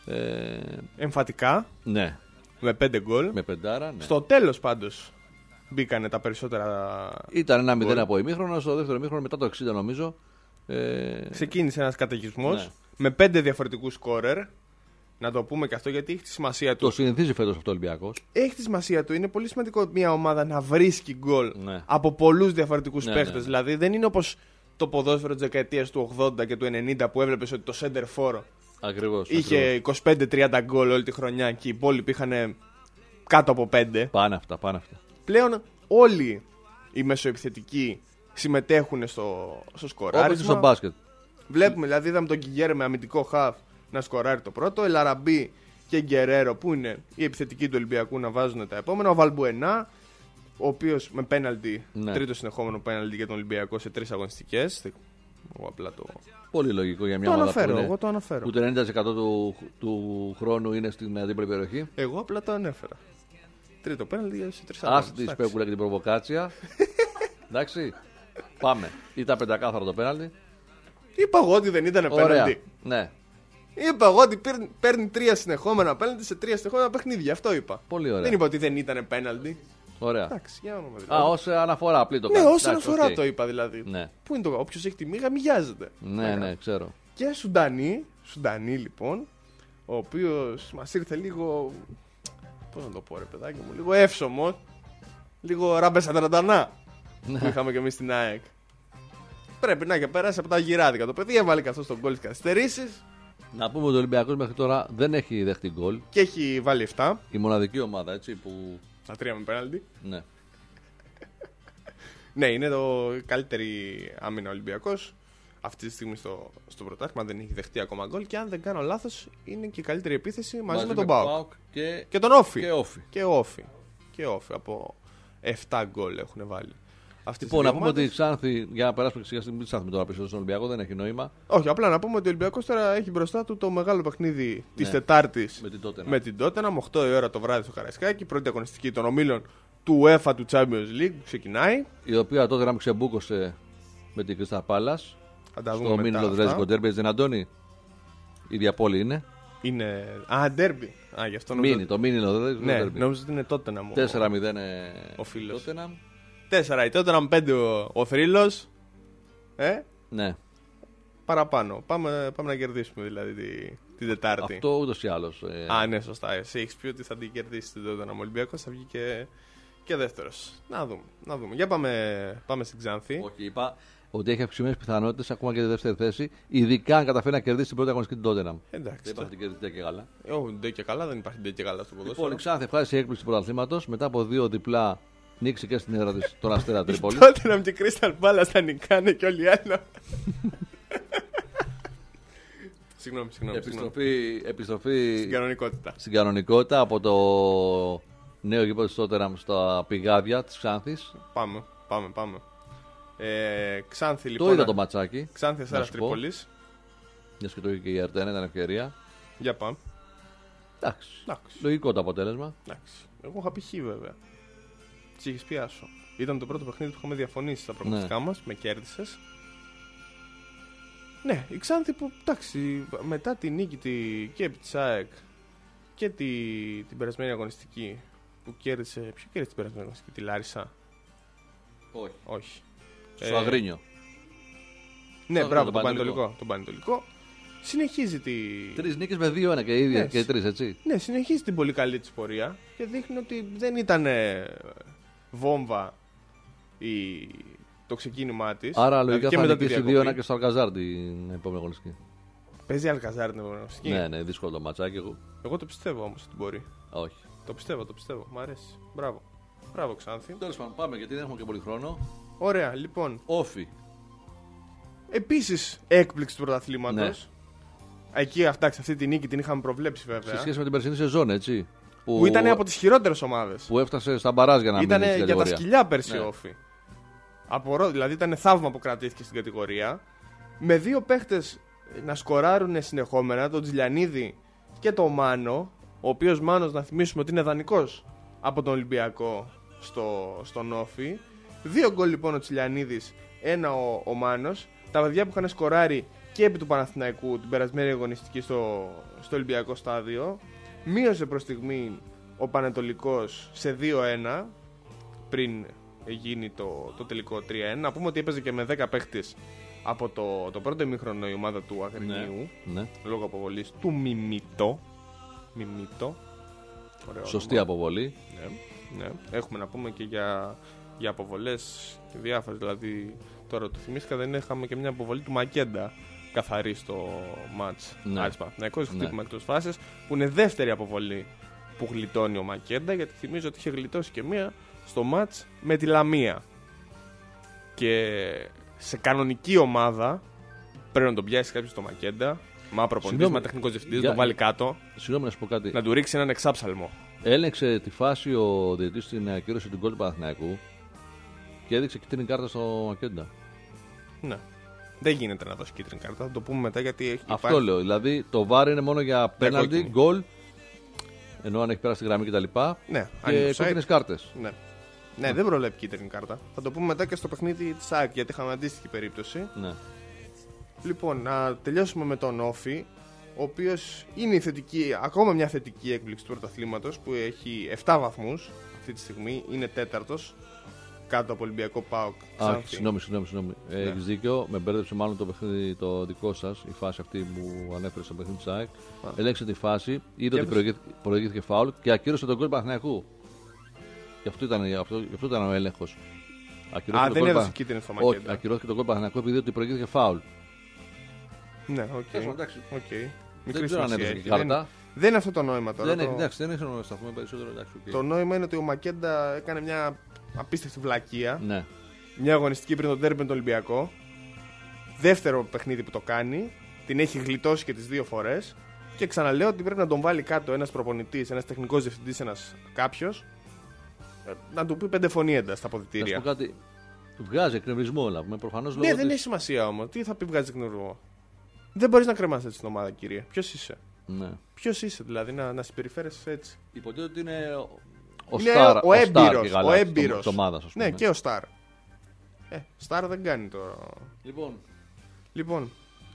Εμφατικά, Ναι, με 5 γκολ. με πεντάρα. Ναι. Στο τέλος πάντως μπήκανε τα περισσότερα. Ήταν ένα 0 γκολ. από ημίχρονο. Στο δεύτερο ημίχρονο, μετά το 60 νομίζω. Ξεκίνησε ένας καταιγισμός Ναι. με 5 διαφορετικούς σκόρερ. Να το πούμε και αυτό γιατί έχει τη σημασία του. Το συνηθίζει φέτος αυτό ο Ολυμπιακός. Έχει τη σημασία του. Είναι πολύ σημαντικό μια ομάδα να βρίσκει γκολ Ναι. από πολλούς διαφορετικούς Ναι, παίχτες. ναι. Δηλαδή δεν είναι όπως το ποδόσφαιρο της δεκαετίας του 80 και του 90 που έβλεπες ότι το center for Ακριβώς. είχε 25-30 γκολ όλη τη χρονιά και οι υπόλοιποι είχαν κάτω από 5. Πάνε αυτά. Πλέον όλοι οι μεσοεπιθετικοί συμμετέχουν στο Όπως σκοράρισμα. στο μπάσκετ. Βλέπουμε, δηλαδή, είδαμε τον Κιγέρ με αμυντικό χαφ να σκοράρει το πρώτο. Ελαραμπή και Γκερέρο, που είναι οι επιθετικοί του Ολυμπιακού, να βάζουν τα επόμενα. Ο Βαλμπουενά, ο οποίος με πέναλτι, Ναι. τρίτο συνεχόμενο πέναλτι για τον Ολυμπιακό σε 3 αγωνιστικές. Εγώ απλά Πολύ λογικό για μια το ομάδα αναφέρω. που, Εγώ το αναφέρω. που το 90% του χρόνου είναι στην δίπλα περιοχή. Εγώ απλά το ανέφερα. Τρίτο πέναλτι σε 3 Άσε αγωνιστικές. τη σπέκουλα και την προβοκάτσια. Εντάξει. Πάμε. Ήταν πεντακάθαρο το πέναλτι. Είπα εγώ ότι δεν ήταν Ωραία. πέναλτι. Ναι. Είπα εγώ ότι παίρνει 3 συνεχόμενα πέναλτι σε 3 συνεχόμενα παιχνίδια. Αυτό είπα. Πολύ ωραία. Δεν είπα ότι δεν ήταν πέναλτι. Ωραία. Εντάξει, για όνομα Α, δηλαδή. ως αναφορά απλή το Ναι, κάνω. όσον Εντάξει, αφορά οκ. το είπα δηλαδή. Ναι. Πού είναι το. Όποιος έχει τη μύγα, μοιάζεται. Ναι, ξέρω. Και Σουντανί λοιπόν, ο οποίος μας ήρθε λίγο. Πώς να το πω, ρε παιδάκι μου, λίγο εύσωμο. Λίγο ράμπε σαντραντανά που είχαμε και εμείς στην ΑΕΚ. Πρέπει να έχει περάσει από τα γυράδικα το παιδί, έβαλε και αυτό στον γκολ της καθυστερήσεις Να πούμε ότι ο Ολυμπιακός μέχρι τώρα δεν έχει δεχτεί γκολ. και έχει βάλει 7. Η μοναδική ομάδα έτσι που. Τα 3 με πέναλτι. Ναι. Ναι, είναι το καλύτερη άμυνα Ολυμπιακός αυτή τη στιγμή στο πρωτάθλημα. Δεν έχει δεχτεί ακόμα γκολ και αν δεν κάνω λάθος είναι και η καλύτερη επίθεση μαζί με τον ΠΑΟΚ. Και τον Όφι. Και Όφι. Και Όφι. Από 7 γκολ έχουν βάλει. Λοιπόν, να πούμε ότι η Ξάνθη, για να περάσουμε σιγά στην Ξάνθη τώρα πίσω στον Ολυμπιακό, δεν έχει νόημα. Όχι, απλά να πούμε ότι ο Ολυμπιακός τώρα έχει μπροστά του το μεγάλο παιχνίδι της Ναι. Τετάρτης Με την Tottenham. 8 η ώρα το βράδυ στο Καραϊσκάκι. Πρώτη αγωνιστική των ομίλων του UEFA του Champions League που ξεκινάει. Η οποία τότε να ξεμπούκωσε με την Crystal Palace. Θα τα δούμε Στο μετά μήνυλο αυτά. Δρέζικο Ντέρμπι, δεν Αντώνη. Η ίδια πόλη είναι. Είναι. Α, ντέρμπι. Α, γι' αυτό νομίζω. Μίνι, το μήνυλο Δρέζικο Ναι, Ντέρμπι. νόμιζα ότι είναι τότε να μου. 4-0 Ο φίλος. Tottenham. 4 η τότε, 5 ο θρύλος. Ναι. Παραπάνω. Πάμε να κερδίσουμε δηλαδή την Τετάρτη. Αυτό ούτως ή άλλως. Α, ναι, σωστά. Εσύ έχεις πει ότι θα την κερδίσει την τότε. Ο Ολυμπιακός θα βγει και δεύτερος. Να δούμε. Για πάμε στην Ξάνθη. Όχι, είπα ότι έχει αυξημένες πιθανότητες ακόμα και τη δεύτερη θέση. Ειδικά αν καταφέρει να κερδίσει την πρώτη αγωνιστική την Tottenham. Εντάξει. Δεν υπάρχει την κερδίσει και καλά. Όχι, ντε και καλά, δεν υπάρχει ντε και καλά στο ποδόσφαιρο. Λοιπόν, η Ξάνθη ευχάρισε η έκπληξη του πρωταθλήματος μετά από 2 διπλά νίξει και στην έδρα της τον Αστέρα Τρίπολη. Τότε να και Crystal Palace θα νικάνε και όλοι οι άλλοι. Συγγνώμη. Επιστροφή Στην κανονικότητα. στην κανονικότητα από το νέο γήπεδο της Tottenham στα πηγάδια της Ξάνθης. Πάμε. Ξάνθη λοιπόν. Το είδα το ματσάκι. Ξάνθη να Αστέρας σου πω. Τρίπολης. Μιας και το είχε και η Αρτένα, ήταν ευκαιρία. Για πάμε. Εντάξει. Εντάξει. Λογικό το αποτέλεσμα. Εντάξει. Εγώ είχα πει χ βέβαια. Τι είχες πει Άσο. Ήταν το πρώτο παιχνίδι που είχαμε διαφωνήσει στα προγνωστικά μας. Με κέρδισες. Ναι, η Ξάνθη που εντάξει, μετά τη νίκη και επί της ΑΕΚ και την περασμένη αγωνιστική που κέρδισε. Ποιο κέρδισε την περασμένη αγωνιστική, τη Λάρισα? Όχι. Όχι. Στο Αγρίνιο. Ναι, Στο μπράβο, Αγρίνιο, τον Πανετολικό. Συνεχίζει 3 νίκες με 2-1 και οι ίδιοι Ναι. και οι 3, έτσι. Ναι, συνεχίζει την πολύ καλή της πορεία και δείχνει ότι δεν ήταν βόμβα το ξεκίνημά της. Άρα Δηλαδή λογικά και θα μετά τη νικήσει διακοπή. 2-1 και στο Αλκαζάρ την επόμενη αγωνιστική. Παίζει Αλκαζάρ την επόμενη αγωνιστική. Ναι, δύσκολο το ματσάκι. Εγώ το πιστεύω όμως ότι μπορεί. Όχι. Το πιστεύω. Μ' αρέσει. Μπράβο Ξάνθη. Τέλος πάντων, πάμε γιατί δεν έχουμε και πολύ χρόνο. Ωραία, λοιπόν. Όφι. Επίσης έκπληξη του πρωταθλήματος. Ναι. Εκεί αυτή τη νίκη την είχαμε προβλέψει βέβαια. Σε σχέση με την περσινή σεζόν, έτσι. Που ήταν από τις χειρότερες ομάδες. Που έφτασε στα μπαράζ για να μείνει Ήταν στην για τα κατηγορία. σκυλιά πέρσι Ναι. Όφι. Δηλαδή ήταν θαύμα που κρατήθηκε στην κατηγορία. Με 2 παίχτες να σκοράρουν συνεχόμενα, τον Τζιλιανίδη και τον Μάνο. Ο οποίος Μάνος, να θυμίσουμε ότι είναι δανεικός από τον Ολυμπιακό στον Όφι. 2 γκολ λοιπόν ο Τζιλιανίδης, 1 ο Μάνος. Τα παιδιά που είχαν σκοράρει και επί του Παναθηναϊκού την περασμένη αγωνιστική στο Ολυμπιακό στάδιο. Μείωσε προς στιγμή ο Πανετολικός σε 2-1 πριν γίνει το τελικό 3-1. Να πούμε ότι έπαιζε και με 10 παίχτες από το πρώτο ημίχρονο η ομάδα του Αγρινίου, Ναι. λόγω αποβολής του Μιμίτο. Σωστή αποβολή. Ναι. Έχουμε να πούμε και για αποβολές και διάφορες. Δηλαδή, τώρα το θυμήθηκα, δεν είχαμε και μια αποβολή του Μακέντα καθαρή στο μάτς. Ναι. Άρης Παναθηναϊκός, χτύπημα Ναι. εκτός φάσης, που είναι δεύτερη αποβολή που γλιτώνει ο Μακέντα, γιατί θυμίζω ότι είχε γλιτώσει και μία στο μάτς με τη Λαμία. Και σε κανονική ομάδα πρέπει να τον πιάσει κάποιος στο Μακέντα. Μα προπονητής, Συγγνώμη. μα τεχνικός διευθυντής, Για- τον βάλει κάτω, Συγγνώμη να σου πω κάτι. να του ρίξει έναν εξάψαλμο. Έλεγξε τη φάση ο διαιτητής στην ακύρωση του γκολ του Παναθηναϊκού και έδειξε κίτρινη κάρτα στο Μακέντα. Ναι. Δεν γίνεται να δώσει κίτρινη κάρτα, θα το πούμε μετά γιατί έχει Αυτό λέω. Δηλαδή το VAR είναι μόνο για πέναλτι, κόκκινη. γκολ, ενώ αν έχει περάσει τη γραμμή κτλ. Ναι, αν είναι Και offside. κόκκινες κάρτες. Ναι, δεν προβλέπει κίτρινη κάρτα. Θα το πούμε μετά και στο παιχνίδι της ΑΕΚ, γιατί είχαμε αντίστοιχη περίπτωση. Ναι. Λοιπόν, να τελειώσουμε με τον Όφη, ο οποίος είναι η θετική, ακόμα μια θετική έκπληξη του πρωταθλήματος, που έχει 7 βαθμούς αυτή τη στιγμή, είναι τέταρτος, κάτω από Ολυμπιακό ΠΑΟΚ. Συγγνώμη. Έχεις δίκιο. Με μπέρδεψε μάλλον το παιχνίδι το δικό σας, η φάση αυτή που ανέφερε στο παιχνίδι της ΑΕΚ. Έλεξε τη φάση, είδε ότι προηγήθηκε φάουλ και ακύρωσε τον γκολ του Παναθηναϊκού. Γι' αυτό ήταν ο έλεγχος. Δεν έδωσε κίτρινη στο Όχι, Μακέντα. ακυρώθηκε τον γκολ του Παναθηναϊκού επειδή ότι προηγήθηκε φάουλ. Ναι, Εντάξει. οκ. Δεν Μικρή ξέρω αν σημασία έδωσε έχει. και κάρτα. Δεν είναι αυτό το νόημα τώρα. Δεν έχει να σταθούμε περισσότερο. Εντάξει, οκ. Το νόημα είναι ότι ο Μακέντα έκανε μια απίστευτη βλακεία. Ναι. Μια αγωνιστική πριν τον ντέρμπι με τον Ολυμπιακό. Δεύτερο παιχνίδι που το κάνει. Την έχει γλιτώσει και τις δύο φορές. Και ξαναλέω ότι πρέπει να τον βάλει κάτω ένας προπονητής, ένας τεχνικός διευθυντής, ένας κάποιος. Να του πει 5 φωνήεντα στα Να σου αποδυτήρια. πω κάτι. Βγάζει εκνευρισμό όλα. Προφανώς Ναι, λόγω δεν της- έχει σημασία όμως. Τι θα πει βγάζει εκνευρισμό. Δεν μπορείς να κρεμάς έτσι την ομάδα, κύριε. Ποιος είσαι. Ναι. Ποιος είσαι δηλαδή να συμπεριφέρεσαι έτσι. Υποτίθεται ότι είναι ο Είναι Σταρ. ο έμπειρος, και ο καλά έμπειρος. της ομάδας, ας πούμε. Ναι, και ο Σταρ. Σταρ δεν κάνει τώρα. Λοιπόν,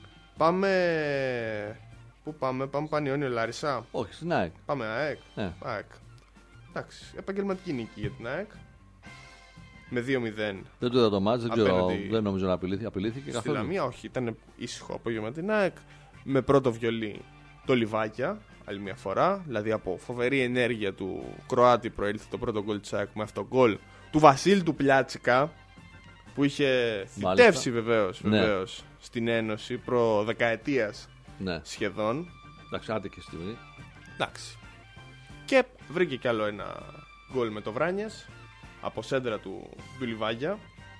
πάμε. Πού πάμε, πάμε Πανιόνιο Λάρισα. Όχι, στην ΑΕΚ. Πάμε ΑΕΚ. Ναι. ΑΕΚ. Εντάξει, επαγγελματική νίκη για την ΑΕΚ. Με 2-0 Δεν το είδα το μάτς, δεν ξέρω, Απέναντι δεν νομίζω να απειλήθηκε στη καθόλου. Λαμία. Όχι, ήταν ήσυχο απόγευμα την ΑΕΚ. Με πρώτο βιολί το Λιβάκια, άλλη μια φορά. Δηλαδή από φοβερή ενέργεια του Κροάτη προήλθε το πρώτο γκολ της ΑΕΚ με αυτό το γκολ του Βασίλη του Πλιάτσικα, που είχε θητεύσει βεβαίως στην Ένωση προ δεκαετίας Ναι, σχεδόν. εντάξει, άτυχη στιγμή. Εντάξει. Και βρήκε κι άλλο ένα γκολ με το Βράνιες από σέντρα του Λιβάγια,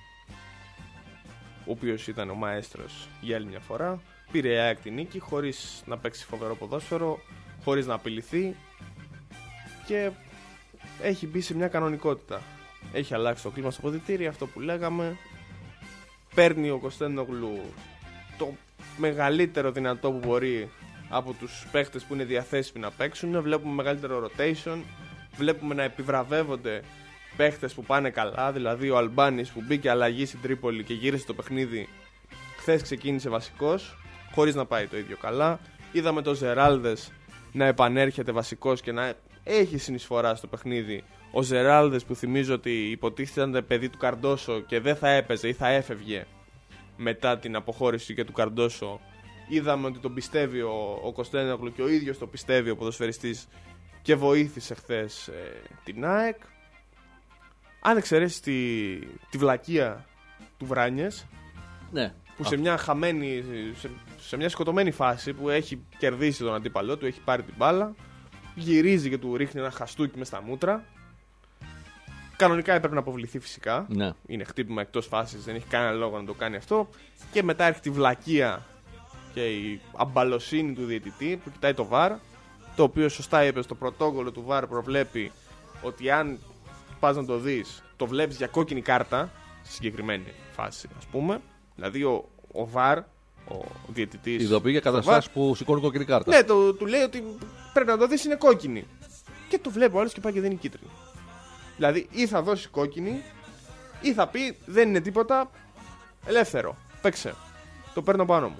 ο οποίος ήταν ο μαέστρος για άλλη μια φορά. Πήρε η ΑΕΚ τη νίκη χωρίς να παίξει φοβερό ποδόσφαιρο, χωρίς να απειληθεί και έχει μπει σε μια κανονικότητα. Έχει αλλάξει το κλίμα στο ποδητήρι, αυτό που λέγαμε. Παίρνει ο Κωνσταντινόγλου το μεγαλύτερο δυνατό που μπορεί από τους παίχτες που είναι διαθέσιμοι να παίξουν. Βλέπουμε μεγαλύτερο rotation, βλέπουμε να επιβραβεύονται παίχτες που πάνε καλά. Δηλαδή ο Αλμπάνης που μπήκε αλλαγή στην Τρίπολη και γύρισε το παιχνίδι, χθες ξεκίνησε βασικός χωρίς να πάει το ίδιο καλά. Είδαμε τον Ζεράλδες να επανέρχεται βασικός και να έχει συνεισφορά στο παιχνίδι. Ο Ζεράλδες που θυμίζω ότι υποτίθεται ήταν παιδί του Καρντόσο και δεν θα έπαιζε ή θα έφευγε μετά την αποχώρηση και του Καρντόσο. Είδαμε ότι τον πιστεύει ο Κωνσταντινόγλου και ο ίδιος το πιστεύει ο ποδοσφαιριστής και βοήθησε χθες την ΑΕΚ. Αν εξαιρέσει τη βλακεία του Βράνιες, Ναι. που σε μια χαμένη, σε μια σκοτωμένη φάση που έχει κερδίσει τον αντίπαλό του, έχει πάρει την μπάλα, γυρίζει και του ρίχνει ένα χαστούκι μες στα μούτρα. Κανονικά έπρεπε να αποβληθεί φυσικά. Ναι. Είναι χτύπημα εκτός φάσης, δεν έχει κανένα λόγο να το κάνει αυτό. Και μετά έρχεται η βλακεία και η αμπαλοσύνη του διαιτητή που κοιτάει το VAR, το οποίο σωστά είπε στο πρωτόκολλο του VAR προβλέπει ότι αν πας να το δεις, το βλέπεις για κόκκινη κάρτα στη συγκεκριμένη φάση, ας πούμε. Δηλαδή ο VAR, ο διαιτητής, Ειδοποιεί για στο καταστάσεις VAR, που σηκώνουν κόκκινη κάρτα. ναι, του λέει ότι πρέπει να το δεις, είναι κόκκινη. Και το βλέπει ο άλλος και πάει και δεν είναι κίτρινη. Δηλαδή ή θα δώσει κόκκινη ή θα πει δεν είναι τίποτα, ελεύθερο, παίξε, το παίρνω πάνω μου.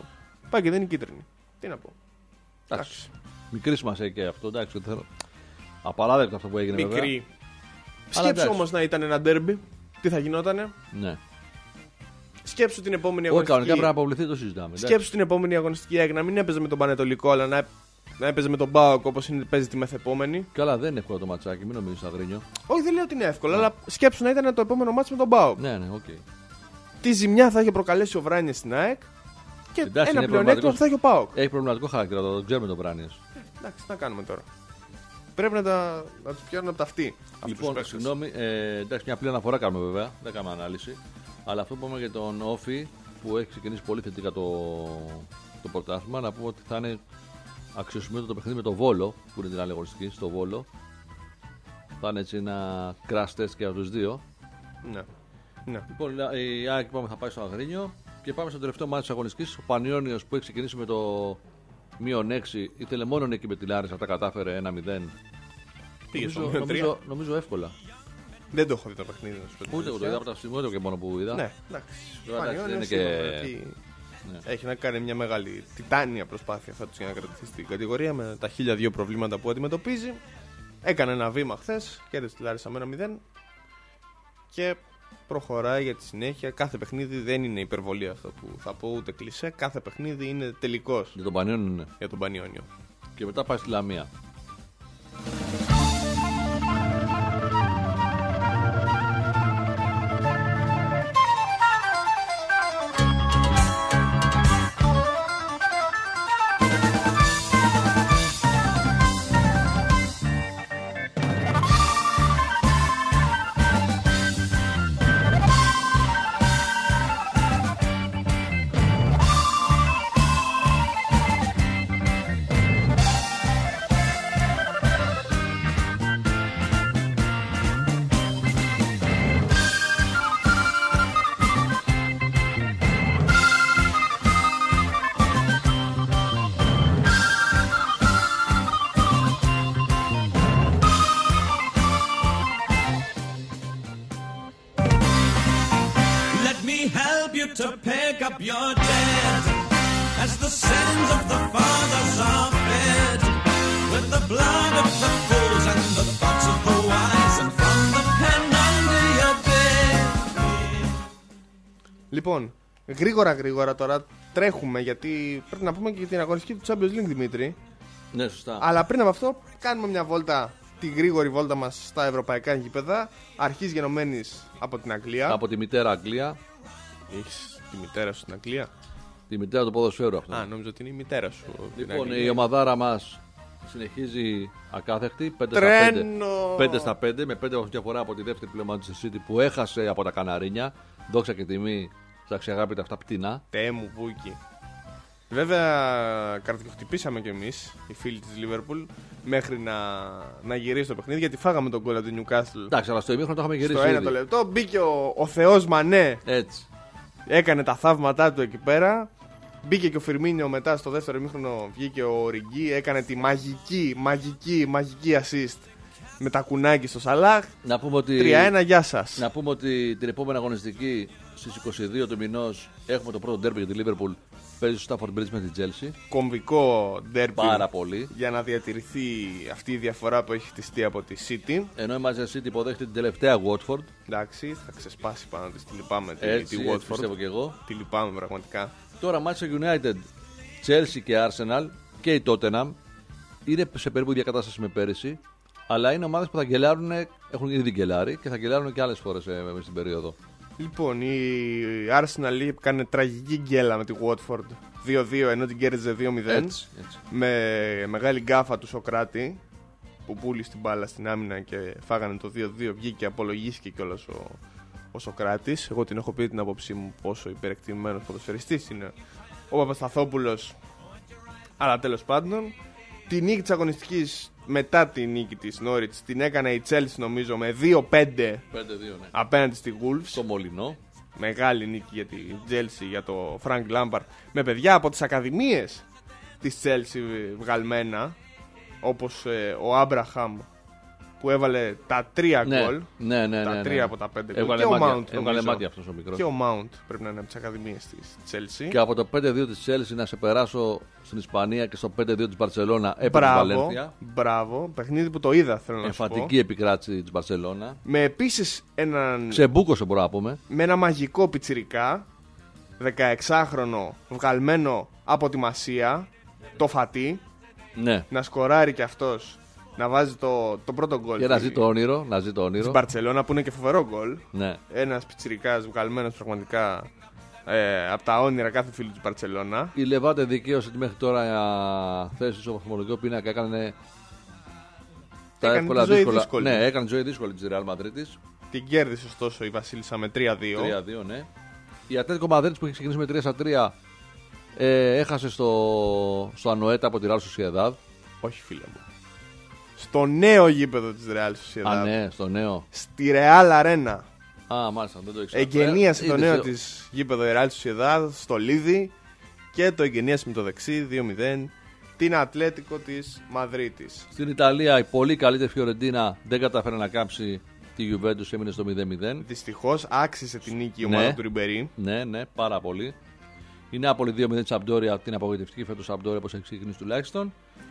πάει και δεν είναι κίτρινη. Τι να πω. Εντάξει. Μικρή σημασία και αυτό. Εντάξει, απαράδεκτο αυτό που έγινε. Μικρή. Βέβαια. Σκέψου όμως να ήταν ένα ντέρμπι. Τι θα γινότανε. Ναι. Σκέψου την επόμενη Όχι, αγωνιστική. κανονικά πρέπει να αποβληθεί, το συζητάμε. Σκέψου την επόμενη αγωνιστική ΑΕΚ να μην έπαιζε με τον Πανετολικό, αλλά να έπαιζε με τον ΠΑΟΚ όπως παίζει τη μεθεπόμενη. Καλά, δεν είναι εύκολο το ματσάκι, μην νομίζεις Αγρίνιο. Όχι, δεν λέω ότι είναι εύκολο, αλλά σκέψου να ήταν το επόμενο μάτς με τον ΠΑΟΚ. Ναι, οκ. Τι ζημιά θα είχε προκαλέσει ο Βράνιες στην ΑΕΚ και Εντάξει, ένα είναι πλεονέκτημα που θα έχει ο ΠΑΟΚ. Έχει προβληματικό χαρακτήρα, το ξέρουμε τον Βράνιες. Εντάξει, τι να κάνουμε τώρα. Πρέπει να του πιάνουν από τα αυτή. Λοιπόν, συγγνώμη, εντάξει, μια απλή αναφορά κάνουμε βέβαια, δεν κάνουμε ανάλυση. Αλλά αυτό που είπαμε για τον Όφη που έχει ξεκινήσει πολύ θετικά το πρωτάθλημα, να πούμε ότι θα είναι αξιοσημείωτο το παιχνίδι με το Βόλο, που είναι την άλλη αγωνιστική, στο Βόλο. Θα είναι έτσι ένα crash test και από τους δύο. Ναι. Ναι. Λοιπόν, η ΑΕΚ θα πάει στο Αγρίνιο και πάμε στο τελευταίο μάτι της αγωνιστικής. Ο Πανιόνιος που έχει ξεκινήσει με το -6, ήθελε μόνο εκεί με τη Λάρισα, τα κατάφερε 1-0. Πήγε στο -3. Νομίζω εύκολα. Δεν το έχω δει το παιχνίδι. Ούτε εγώ το είδα από τα στιγμιότυπα και μόνο που είδα. Ναι, εντάξει. Βέβαια, Πανιόνιος είναι και- Ναι. Έχει να κάνει μια μεγάλη τιτάνια προσπάθεια φέτος για να κρατηθεί στην κατηγορία με τα 1002 προβλήματα που αντιμετωπίζει. Έκανε ένα βήμα χθες, κέρδισε τη Λάρισα με 1-0 και προχωράει για τη συνέχεια. Κάθε παιχνίδι δεν είναι υπερβολή αυτό που θα πω, ούτε κλισέ. Κάθε παιχνίδι είναι τελικός Για τον Πανιόνιο είναι. για τον Πανιόνιο. Και μετά πάει στη Λαμία. Let me help you to pick up your dead, as the sins of the fathers are fed with the blood of the fools and the thoughts of the wise, and from the pen under your bed. Λοιπόν, γρήγορα τώρα τρέχουμε γιατί πρέπει να πούμε και για την αγωνιστική του Champions League, Δημήτρη. Ναι, σωστά. Αλλά πριν από αυτό, κάνουμε μια βόλτα, τη γρήγορη βόλτα μας στα ευρωπαϊκά γήπεδα. Αρχής γενομένης από την Αγγλία. Από τη μητέρα Αγγλία. Έχεις τη μητέρα σου στην Αγγλία. Τη μητέρα του ποδοσφαίρου αυτό. Α, νόμιζα ότι είναι η μητέρα σου. την Λοιπόν, Αγγλία. η ομαδάρα μας συνεχίζει ακάθεκτη. 5 Τρένο! 5 στα 5 με 5 διαφορά από τη δεύτερη πλέον Manchester City που έχασε από τα Καναρίνια. Δόξα και τιμή στα αξιαγάπητα αυτά πτηνά. Τέ μου, Βούκι. Βέβαια, καρδιοχτυπήσαμε κι εμείς, οι φίλοι της Liverpool, μέχρι να γυρίσει το παιχνίδι, γιατί φάγαμε τον γκολ από την Newcastle. Εντάξει, αλλά στο ημίχρονο το είχαμε γυρίσει. Στο ένα ήδη. το λεπτό μπήκε ο Θεός Μανέ, Έτσι. έκανε τα θαύματά του εκεί πέρα. Μπήκε και ο Φιρμίνιο μετά στο δεύτερο ημίχρονο, βγήκε ο Ριγκί, έκανε τη μαγική assist με τα κουνάκι στο Σαλάχ. Να πούμε ότι 3-1, γεια σας. Να πούμε ότι την επόμενη αγωνιστική στις 22 του μηνός έχουμε το πρώτο ντέρμπι για τη Liverpool. Παίζει στο Stafford Bridge με την Chelsea. Κομβικό ντέρμπι Πάρα πολύ. για να διατηρηθεί αυτή η διαφορά που έχει χτιστεί από τη City. Ενώ η Manchester City υποδέχεται την τελευταία Watford. Εντάξει, θα ξεσπάσει πάνω της. Τη λυπάμαι Έτσι, τη έτσι Watford. πιστεύω και εγώ. Τη λυπάμαι πραγματικά. Τώρα Manchester United, Chelsea και Arsenal και η Tottenham είναι σε περίπου ίδια κατάσταση με πέρυσι. Αλλά είναι ομάδες που θα γκελάρουν, έχουν ήδη γκελάρει και θα γκελάρουν και άλλες φορές μέσα στην περίοδο. Λοιπόν, η Arsenal έκανε τραγική γκέλα με τη Watford 2-2 ενώ την κέρδιζε 2-0. Έτσι. Με μεγάλη γκάφα του Σοκράτη που πούλησε την μπάλα στην άμυνα και φάγανε το 2-2. Βγήκε και απολογίστηκε κιόλας ο Σοκράτης. Εγώ την έχω πει την άποψή μου πόσο υπερεκτιμημένος ποδοσφαιριστής είναι ο Παπασταθόπουλος. Αλλά τέλος πάντων, τη νίκη της αγωνιστικής μετά τη νίκη της Norwich την έκανε η Chelsea νομίζω με 2-5 5-2, ναι. απέναντι στη Wolves. Στο Μολυνό. Μεγάλη νίκη για τη Chelsea, για το Frank Lampard, με παιδιά από τις ακαδημίες της Chelsea βγαλμένα, όπως ο Άμπραχαμ που έβαλε τα 3 γκολ. Ναι. Τα 3 από τα 5 γκολ. Έβγαλε Και ο μάτια, Mount. έβγαλε μάτια αυτός ο μικρός. Και ο Mount πρέπει να είναι από τις ακαδημίες της Chelsea. Και από το 5-2 της Chelsea να σε περάσω στην Ισπανία και στο 5-2 της Μπαρσελόνα έπαιξε η Βαλένθια. Μπράβο. Παιχνίδι που το είδα, θέλω να σου πω. Εμφαντική επικράτηση της Μπαρσελόνα. Με επίσης έναν. Ξεμπούκωσε, μπορούμε να πούμε. Με ένα μαγικό πιτσιρικά 16χρονο βγαλμένο από τη Μασία, το Φατί, Ναι. να σκοράρει κι αυτός, να βάζει το πρώτο γκολ. Και να ζει το όνειρο. Στην Μπαρτσελώνα που είναι και φοβερό γκολ. Ναι. Ένας πιτσιρικάς βγαλμένος πραγματικά από τα όνειρα κάθε φίλου της Μπαρτσελώνα. Η Λεβάντε δικαίωσε τη μέχρι τώρα θέση στο βαθμολογικό πίνακα. Έκανε τα Έκανε εύκολα τη ζωή δύσκολα. δύσκολη. Ναι, έκανε τη ζωή δύσκολη της Real Madrid. Την κέρδισε ωστόσο η Βασίλισσα με 3-2. 3-2, ναι. Η Ατλέτικο Μαδρίτης που έχει ξεκινήσει με 3-3 έχασε στο Ανουέτα από τη Real Sociedad. Όχι φίλε μου. Στο νέο γήπεδο της Real Sociedad. Α, ναι, στο νέο. Στη Real Arena. Α, μάλιστα, δεν το ήξερα. Εγκαινίασε το Είδες, νέο της γήπεδο η Real Sociedad στο Λίδι και το εγκαινίασε με το δεξί 2-0 την Ατλέτικο της Μαδρίτης. Στην Ιταλία η πολύ καλύτερη Φιωρεντίνα δεν κατάφερε να κάψει τη Juventus, έμεινε στο 0-0. Δυστυχώς άξιζε την νίκη η ομάδα του Ριμπερί. Ναι, πάρα πολύ. Η Νάπολη 2-0 της Σαμπντόρια, την απογοητευτική φέτος Σαμπντόρια όπως έχει ξεκινήσει τουλάχιστον.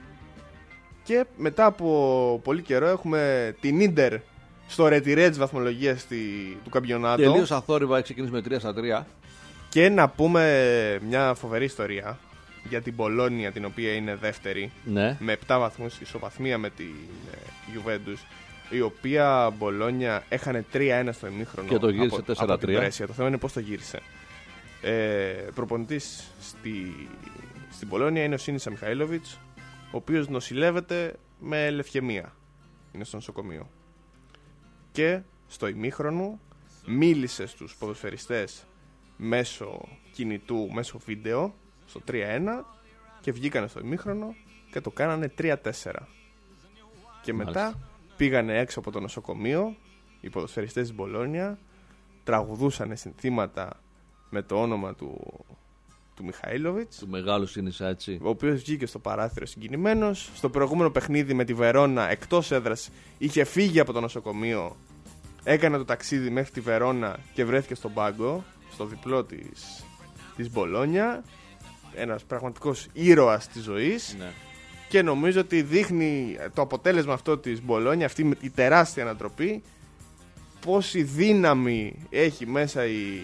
Και μετά από πολύ καιρό έχουμε την Ίντερ στο ρετυρέ της βαθμολογίας του καμπιονάτου. Τελείως αθόρυβα, έχει ξεκινήσει με 3-3. Και να πούμε μια φοβερή ιστορία για την Μπολόνια, την οποία είναι δεύτερη, Ναι. με 7 βαθμούς ισοπαθμία με την Juventus, η οποία Μπολόνια έχανε 3-1 στο ημίχρονο Και το γύρισε από 4-3. την Πρέσια. Το θέμα είναι πώς το γύρισε. Προπονητής στην Μπολόνια είναι ο Σίνισα Μιχαήλοβιτς, ο οποίος νοσηλεύεται με λευκαιμία. Είναι στο νοσοκομείο. Και στο ημίχρονο μίλησε στους ποδοσφαιριστές μέσω κινητού, μέσω βίντεο, στο 3-1 και βγήκανε στο ημίχρονο και το κάνανε 3-4. Και μετά πήγανε έξω από το νοσοκομείο οι ποδοσφαιριστές της Μπολόνια, τραγουδούσανε συνθήματα με το όνομα του Μιχαήλοβιτς, Του μεγάλου Σίνισα, έτσι. ο οποίος βγήκε στο παράθυρο συγκινημένος. Στο προηγούμενο παιχνίδι με τη Βερόνα εκτός έδρας είχε φύγει από το νοσοκομείο, έκανε το ταξίδι μέχρι τη Βερόνα και βρέθηκε στον πάγκο, στο διπλό της Μπολόνια. Ένας πραγματικός ήρωας της ζωής. Ναι. Και νομίζω ότι δείχνει το αποτέλεσμα αυτό της Μπολόνια, αυτή η τεράστια ανατροπή, πόση δύναμη έχει μέσα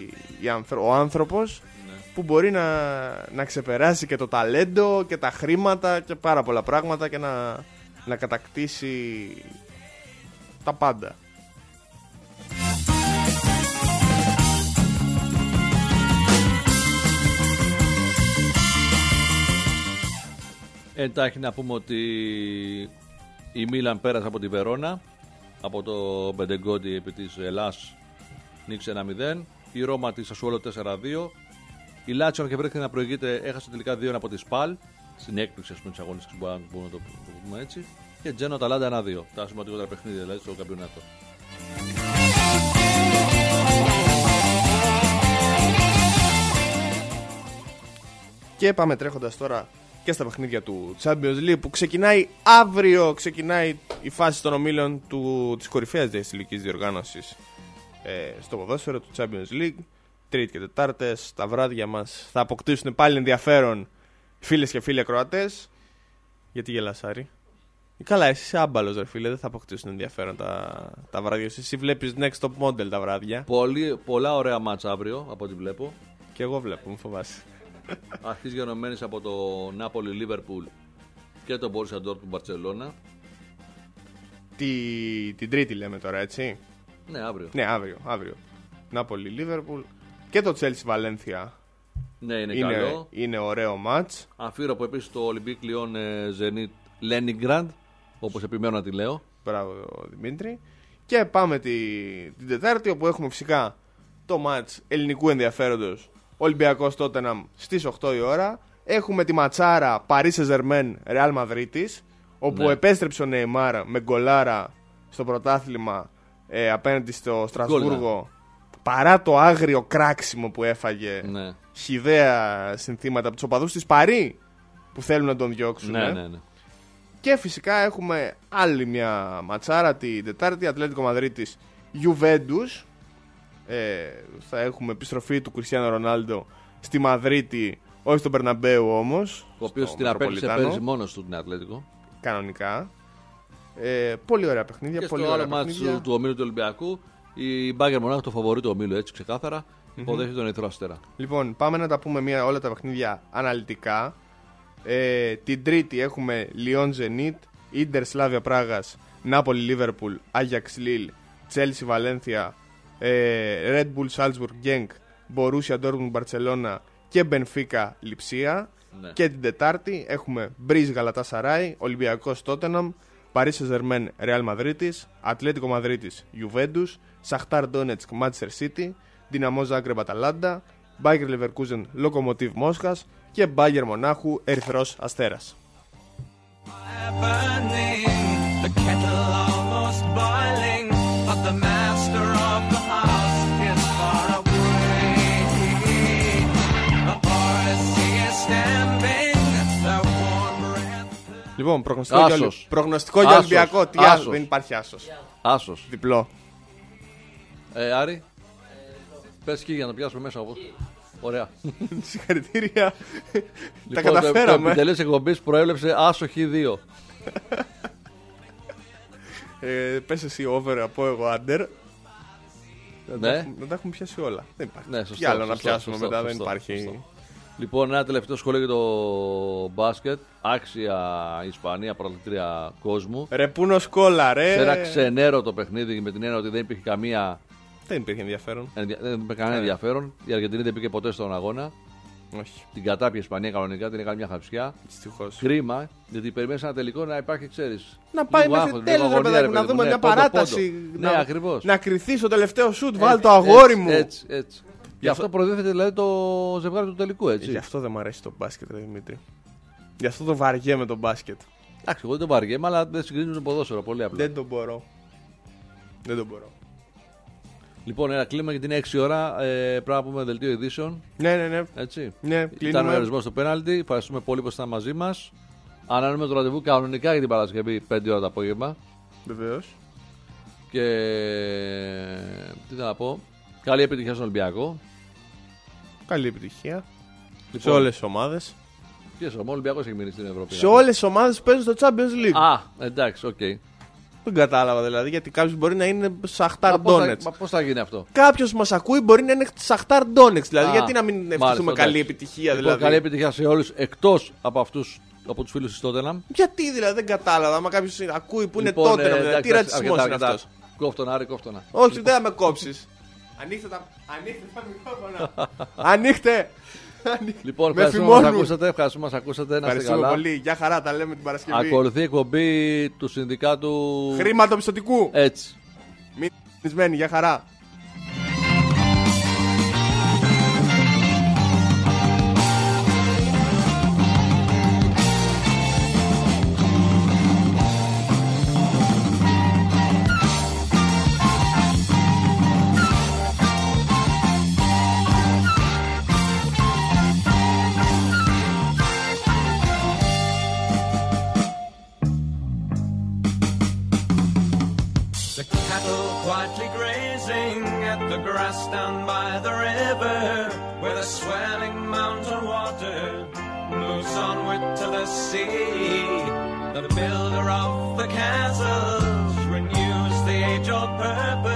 ο άνθρωπος, που μπορεί να ξεπεράσει και το ταλέντο και τα χρήματα και πάρα πολλά πράγματα και να κατακτήσει τα πάντα. Εντάχει να πούμε ότι η Μίλαν πέρασε από τη Βερόνα, από το Μπεντεγκόντι επί της Ελλάς νίκησε 1-0. Η Ρώμα της Σασουόλο 4-2. Η Λάτσιο και βρέθηκε να προηγείται, έχασε τελικά 2-1 από τη Σπαλ, στην έκπληξη της αγώνες που μπορούμε να το πούμε έτσι. Και Τζένο Αταλάντα 1-2. Τα σημαντικότερα παιχνίδια δηλαδή στο καμπιονάτο. Και πάμε τρέχοντας τώρα και στα παιχνίδια του Champions League που ξεκινάει αύριο. Ξεκινάει η φάση των ομίλων της κορυφαίας διαστηλικής διοργάνωσης στο ποδόσφαιρο του Champions League. Τρίτη και Τετάρτες, τα βράδια μας θα αποκτήσουν πάλι ενδιαφέρον φίλες και φίλοι ακροατές. Γιατί γελάς, Άρη? Καλά, εσύ είσαι άμπαλος ρε φίλε, δεν θα αποκτήσουν ενδιαφέρον τα βράδια. Εσύ βλέπεις Next Top Model τα βράδια. Πολλά ωραία μάτσα αύριο από ό,τι βλέπω. Και εγώ βλέπω, μου φοβάσαι. Αρχής γενομένης από το Νάπολη Λίβερπουλ και το Μπόρσια Ντόρτμουντ Μπαρτσελώνα. Την Τρίτη λέμε τώρα, έτσι. Ναι, αύριο. Ναι, αύριο. Νάπολη Λίβερπουλ και το Chelsea Βαλένθια. Ναι, είναι καλό. Είναι ωραίο μάτς. Αφήρω επίσης το Ολυμπίκ Λιόν Ζενίτ Λένιγκραντ, όπως επιμένω να τη λέω. Μπράβο Δημήτρη. Και πάμε την Τετάρτη, όπου έχουμε φυσικά το μάτς ελληνικού ενδιαφέροντος Ολυμπιακός Τότεναμ στις 8 η ώρα. Έχουμε τη ματσάρα Paris Saint-Germain Real Madrid, όπου επέστρεψε ο Νεϊμάρ με γκολάρα στο πρωτάθλημα απέναντι στο Στρασβούργο. Παρά το άγριο κράξιμο που έφαγε, χυδαία συνθήματα από τους οπαδούς της Παρί που θέλουν να τον διώξουν. Ναι. Και φυσικά έχουμε άλλη μια ματσάρα την Τετάρτη, Ατλέτικο Μαδρίτης Juventus. Θα έχουμε επιστροφή του Κριστιάνο Ρονάλντο στη Μαδρίτη, όχι στον Μπερναμπέου όμως. Ο οποίος την απέκτησε πέρυσι μόνος του την Ατλέτικο. Κανονικά. Πολύ ωραία παιχνίδια. Και πολύ στο ωραία άλλο μάτς του ομίλου του Ολυμπιακού, η Bayern Μονάχου, το φαβορί του ομίλου, έτσι ξεκάθαρα, υποδέχεται τον Ερυθρό Αστέρα. Λοιπόν, πάμε να τα πούμε όλα τα παιχνίδια αναλυτικά. Την Τρίτη έχουμε Λιόν Ζενίτ, Ίντερ Σλάβια Πράγας, Νάπολη Λίβερπουλ, Άγιαξ Λίλ, Τσέλσι Βαλένθια, Red Bull Salzburg Genk, Μπορούσια Ντόρτμουντ Μπαρτσελώνα και Μπενφίκα Λιψία. Ναι. Και την Τετάρτη έχουμε Μπριζ Γαλατάσαράι, Ολυμπιακός Τότεναμ, Παρί Σεζερμέν Ρεάλ Μαδρίτης, Ατλέτικο Μαδρίτης Γιουβέντους, Σαχτάρ Ντόνετσκ Μάντσεστερ Σίτι, Δυναμό Ζάγκρεπ Αταλάντα, Μπάγκερ Λεβερκούζεν Λοκομοτίβ Μόσχας και Μπάγερ Μονάχου Ερυθρός Αστέρας. Λοιπόν, προγνωστικό για Ολυμπιακό. Τι άλλο, δεν υπάρχει άσος. Άσος. Διπλό. Άρη, πες εκεί για να πιάσουμε μέσα όπως. Ωραία. Συγχαρητήρια. Τα Λοιπόν, καταφέραμε. Το επιτελές εκπομπής προέβλεψε άσο Χ2. Πες εσύ over, από εγώ under. Ναι. Να τα έχουμε πιάσει όλα. Δεν υπάρχει. Ναι, σωστό, Τι άλλο να σωστό, πιάσουμε σωστό, μετά, δεν σωστό, υπάρχει. σωστό. Λοιπόν, ένα τελευταίο σχόλιο για το μπάσκετ. Άξια Ισπανία, πρωταθλήτρια κόσμου. Ρε πούνο σκόλα, ρε. Σε ένα ξενέρωτο παιχνίδι με την έννοια ότι δεν υπήρχε καμία. Δεν υπήρχε ενδιαφέρον. Δεν υπήρχε κανένα ενδιαφέρον. Η Αργεντινή δεν πήγε ποτέ στον αγώνα. Όχι. Την κατάπιε η Ισπανία κανονικά, την έκανε μια χαψιά. Δυστυχώς. Κρίμα, γιατί περιμένει ένα τελικό να υπάρχει, ξέρεις. Να πάει λίγο μέχρι άγχος, τέλος, λίγο ρε παιδάκι, αγωνία, να δούμε ναι, μια πόντο, παράταση. πόντο. Ναι, ακριβώς. Να κρυθεί στο τελευταίο σουτ, βάλ το αγόρι μου. Έτσι. Γι' αυτό προδιέθεται δηλαδή το ζευγάρι του τελικού, έτσι. Γι' αυτό δεν μου αρέσει το μπάσκετ, ρε Δημήτρη. Γι' αυτό το βαριέμαι το μπάσκετ. Εντάξει, εγώ δεν το βαριέμαι, αλλά δεν συγκρίνουν το ποδόσφαιρο. Πολύ απλά. Δεν το μπορώ. Λοιπόν, ένα κλίμα γιατί είναι 6 ώρα. Πρέπει να πούμε δελτίο ειδήσεων. Ναι. Έτσι. Ναι, Ήταν ο κλείνουμε. ορισμό στο πέναλτι. Ευχαριστούμε πολύ που ήσασταν μαζί μα. Ανανούμε το ραντεβού κανονικά για την Παρασκευή 5 ώρα το απόγευμα. Βεβαίως. Και τι θα να πω. Καλή επιτυχία στον Ολυμπιακό. Καλή επιτυχία. Λοιπόν, Σε όλες τις ομάδες. Ποιες ο Ολυμπιακός έχει μείνει στην Ευρώπη. Σε όλες τις ομάδες που παίζουν στο Champions League. Α, εντάξει, οκ. Δεν κατάλαβα δηλαδή, γιατί κάποιος μπορεί να είναι Σαχτάρ Ντόνετς. Μα πώς θα γίνει αυτό. Κάποιος μας ακούει μπορεί να είναι Σαχτάρ Ντόνετς. Δηλαδή, γιατί να μην ευχηθούμε μάλιστα, καλή εντάξει. επιτυχία, Λοιπόν, δηλαδή. καλή επιτυχία σε όλους εκτός από αυτούς, από τους φίλους της Τότεναμ. Γιατί δηλαδή, δεν κατάλαβα. Άμα κάποιος ακούει που είναι Λοιπόν, τότε, δηλαδή, εντάξει, τι ρατσισμός είναι αρκετά. αυτός. Κόφτονα, Άρη, κόφτονα. Όχι, δεν θα με κόψεις. Ανοίχτε τα μικρόφωνα. Ανοίχτε. Λοιπόν, Με ευχαριστούμε που μας φημώνουν. ακούσατε. Ευχαριστούμε που μας ακούσατε. Να είστε Ευχαριστούμε καλά. πολύ. Γεια χαρά, τα λέμε την Παρασκευή. Ακολουθεί η εκπομπή του συνδικάτου. Χρηματοπιστωτικού. Έτσι. Μην κλεισμένοι, γεια χαρά. The cattle quietly grazing at the grass down by the river, where the swelling mountain water moves onward to the sea. The builder of the castles renews the age-old purpose.